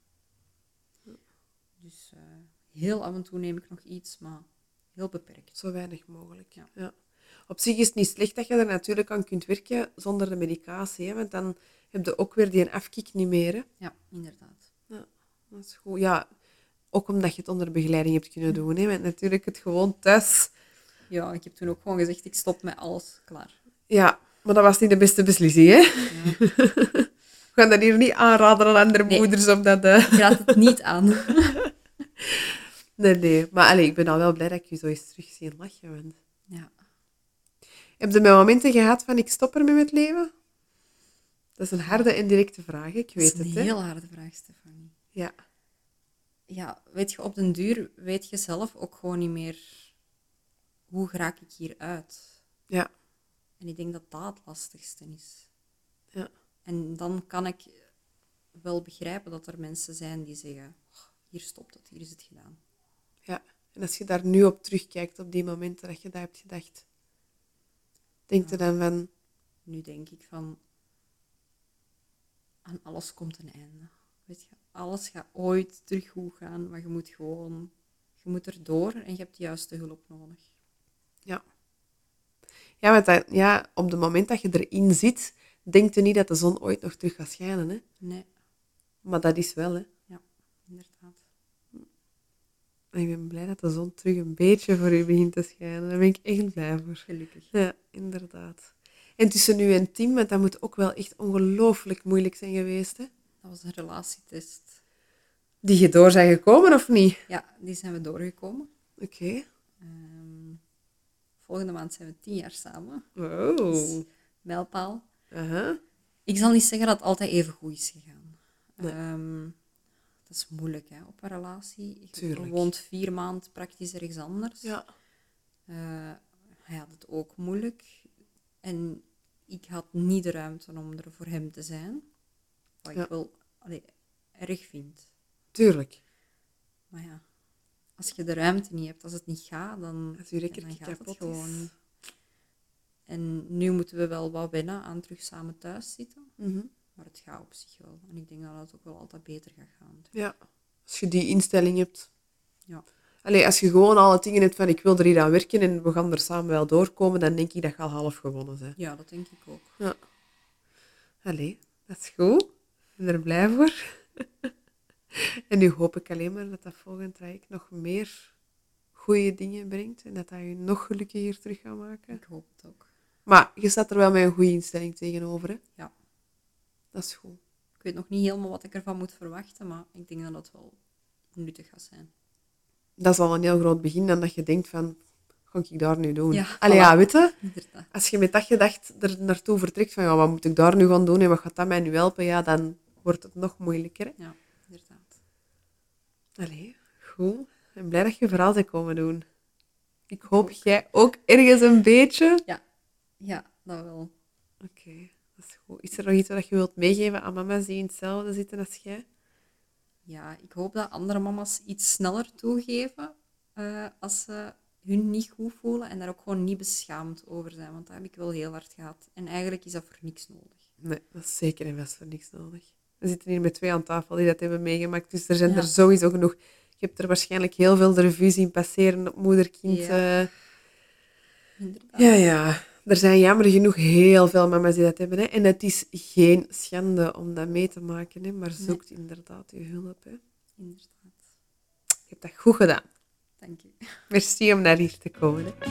Dus eh, heel af en toe neem ik nog iets, maar heel beperkt. Zo weinig mogelijk. Ja. Ja. Op zich is het niet slecht dat je er natuurlijk aan kunt werken zonder de medicatie, hè? Want dan heb je ook weer die afkick niet meer. Hè? Ja, inderdaad. Dat is goed. Ja, ook omdat je het onder begeleiding hebt kunnen doen. Hè? Want natuurlijk het gewoon thuis... Ja, ik heb toen ook gewoon gezegd, ik stop met alles. Klaar. Ja, maar dat was niet de beste beslissing, hè? Ja. We gaan dat hier niet aanraden aan andere Nee. moeders, omdat... eh, Ik raad het niet aan. Nee, nee. Maar allee, ik ben al wel blij dat ik je zo eens terug zie lachen. Want... Ja. Heb je met momenten gehad van ik stop ermee met leven? Dat is een harde en directe vraag, ik Dat weet is een het. Hè? heel harde vraag, Stefanie. Ja. Ja, weet je, op den duur weet je zelf ook gewoon niet meer hoe raak ik hieruit. Ja. En ik denk dat dat het lastigste is. Ja. En dan kan ik wel begrijpen dat er mensen zijn die zeggen, "Oh, hier stopt het, hier is het gedaan." Ja. En als je daar nu op terugkijkt, op die momenten dat je dat hebt gedacht, denk je dan van... Nu denk ik van, aan alles komt een einde. Weet je, alles gaat ooit terug goed gaan, maar je moet gewoon, je moet erdoor en je hebt de juiste hulp nodig. Ja. Ja, want dat, ja, op het moment dat je erin zit, denk je niet dat de zon ooit nog terug gaat schijnen. Hè? Nee, Maar dat is wel, hè. inderdaad. En ik ben blij dat de zon terug een beetje voor u begint te schijnen. Daar ben ik echt blij voor. Gelukkig. Ja, inderdaad. En tussen u en Tim, want dat moet ook wel echt ongelooflijk moeilijk zijn geweest, hè? Dat was een relatietest. Die je door zijn gekomen, of niet? Ja, die zijn we doorgekomen. Oké. Ehm, volgende maand zijn we tien jaar samen. Wow. Mijlpaal. Aha. Ik zal niet zeggen dat het altijd even goed is gegaan. Nee. Ehm, dat is moeilijk, hè, op een relatie. Je Tuurlijk. woont vier maanden praktisch ergens anders. Ja. Eh, hij had het ook moeilijk. En ik had niet de ruimte om er voor hem te zijn. Wat Ja. ik wel allee, erg vind. Tuurlijk. Maar ja, als je de ruimte niet hebt, als het niet gaat, dan, Als uw ja, rekkertje dan gaat het kapot gewoon is. niet. En nu moeten we wel wat wennen aan terug samen thuis zitten. Mhm. Maar het gaat op zich wel. En ik denk dat het ook wel altijd beter gaat gaan. Ja. Als je die instelling hebt. Ja. Allee, als je gewoon alle dingen hebt van ik wil er hier aan werken en we gaan er samen wel doorkomen, dan denk ik dat je al half gewonnen bent. Ja, dat denk ik ook. Allee, dat is goed. Ik ben er blij voor. En nu hoop ik alleen maar dat dat volgend traject nog meer goede dingen brengt en dat dat je nog gelukkiger terug gaat maken. Ik hoop het ook. Maar je staat er wel met een goede instelling tegenover, hè? Ja. Dat is goed. Ik weet nog niet helemaal wat ik ervan moet verwachten, maar ik denk dat dat wel nuttig gaat zijn. Dat is al een heel groot begin dan dat je denkt van, ga ik daar nu doen? Ja, Allee, voilà. ja, weet je? Inderdaad. Als je met dat gedacht er naartoe vertrekt van, ja, wat moet ik daar nu gaan doen en wat gaat dat mij nu helpen? Ja, dan wordt het nog moeilijker, hè? Ja, inderdaad. Allee, goed. Ik ben blij dat je verhaal bent komen doen. Ik hoop jij ook ergens een beetje. Ja, dat wel. Oké, dat is goed. Is er nog iets wat je wilt meegeven aan mama's die in hetzelfde zitten als jij? Ja, ik hoop dat andere mama's iets sneller toegeven eh, als ze hun niet goed voelen en daar ook gewoon niet beschaamd over zijn. Want dat heb ik wel heel hard gehad. En eigenlijk is dat voor niks nodig. Nee, dat is zeker en vast voor niks nodig. We zitten hier met twee aan tafel die dat hebben meegemaakt, dus er zijn Ja. er sowieso genoeg. Je hebt er waarschijnlijk heel veel de revue zien passeren op moeder-kind. Ja. eh. Inderdaad. Ja, ja. Er zijn jammer genoeg heel veel mama's die dat hebben. Hè. En het is geen schande om dat mee te maken, hè. Maar zoekt inderdaad uw hulp. Hè. Inderdaad. Je hebt dat goed gedaan. Dank u. Merci om naar hier te komen. Hè.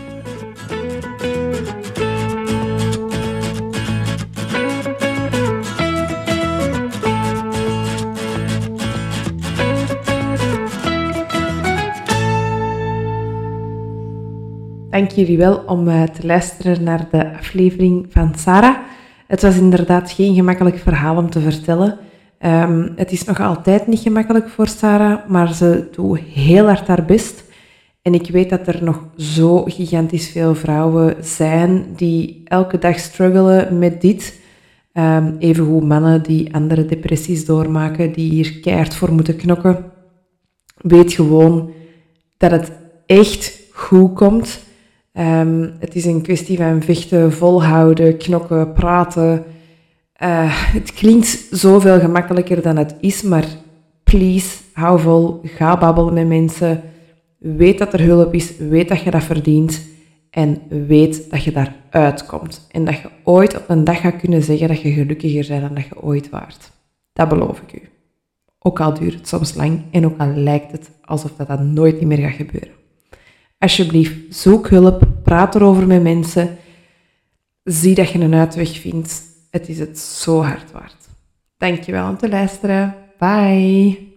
Dank jullie wel om uh, te luisteren naar de aflevering van Sarah. Het was inderdaad geen gemakkelijk verhaal om te vertellen. Um, het is nog altijd niet gemakkelijk voor Sarah, maar ze doet heel hard haar best. En ik weet dat er nog zo gigantisch veel vrouwen zijn die elke dag struggelen met dit. Um, evengoed mannen die andere depressies doormaken, die hier keihard voor moeten knokken. Weet gewoon dat het echt goed komt. Um, het is een kwestie van vechten, volhouden, knokken, praten. Uh, het klinkt zoveel gemakkelijker dan het is, maar please, hou vol, ga babbelen met mensen. Weet dat er hulp is, weet dat je dat verdient en weet dat je daaruit komt. En dat je ooit op een dag gaat kunnen zeggen dat je gelukkiger bent dan dat je ooit waart. Dat beloof ik u. Ook al duurt het soms lang en ook al lijkt het alsof dat, dat nooit meer gaat gebeuren. Alsjeblieft, zoek hulp, praat erover met mensen. Zie dat je een uitweg vindt. Het is het zo hard waard. Dankjewel om te luisteren. Bye!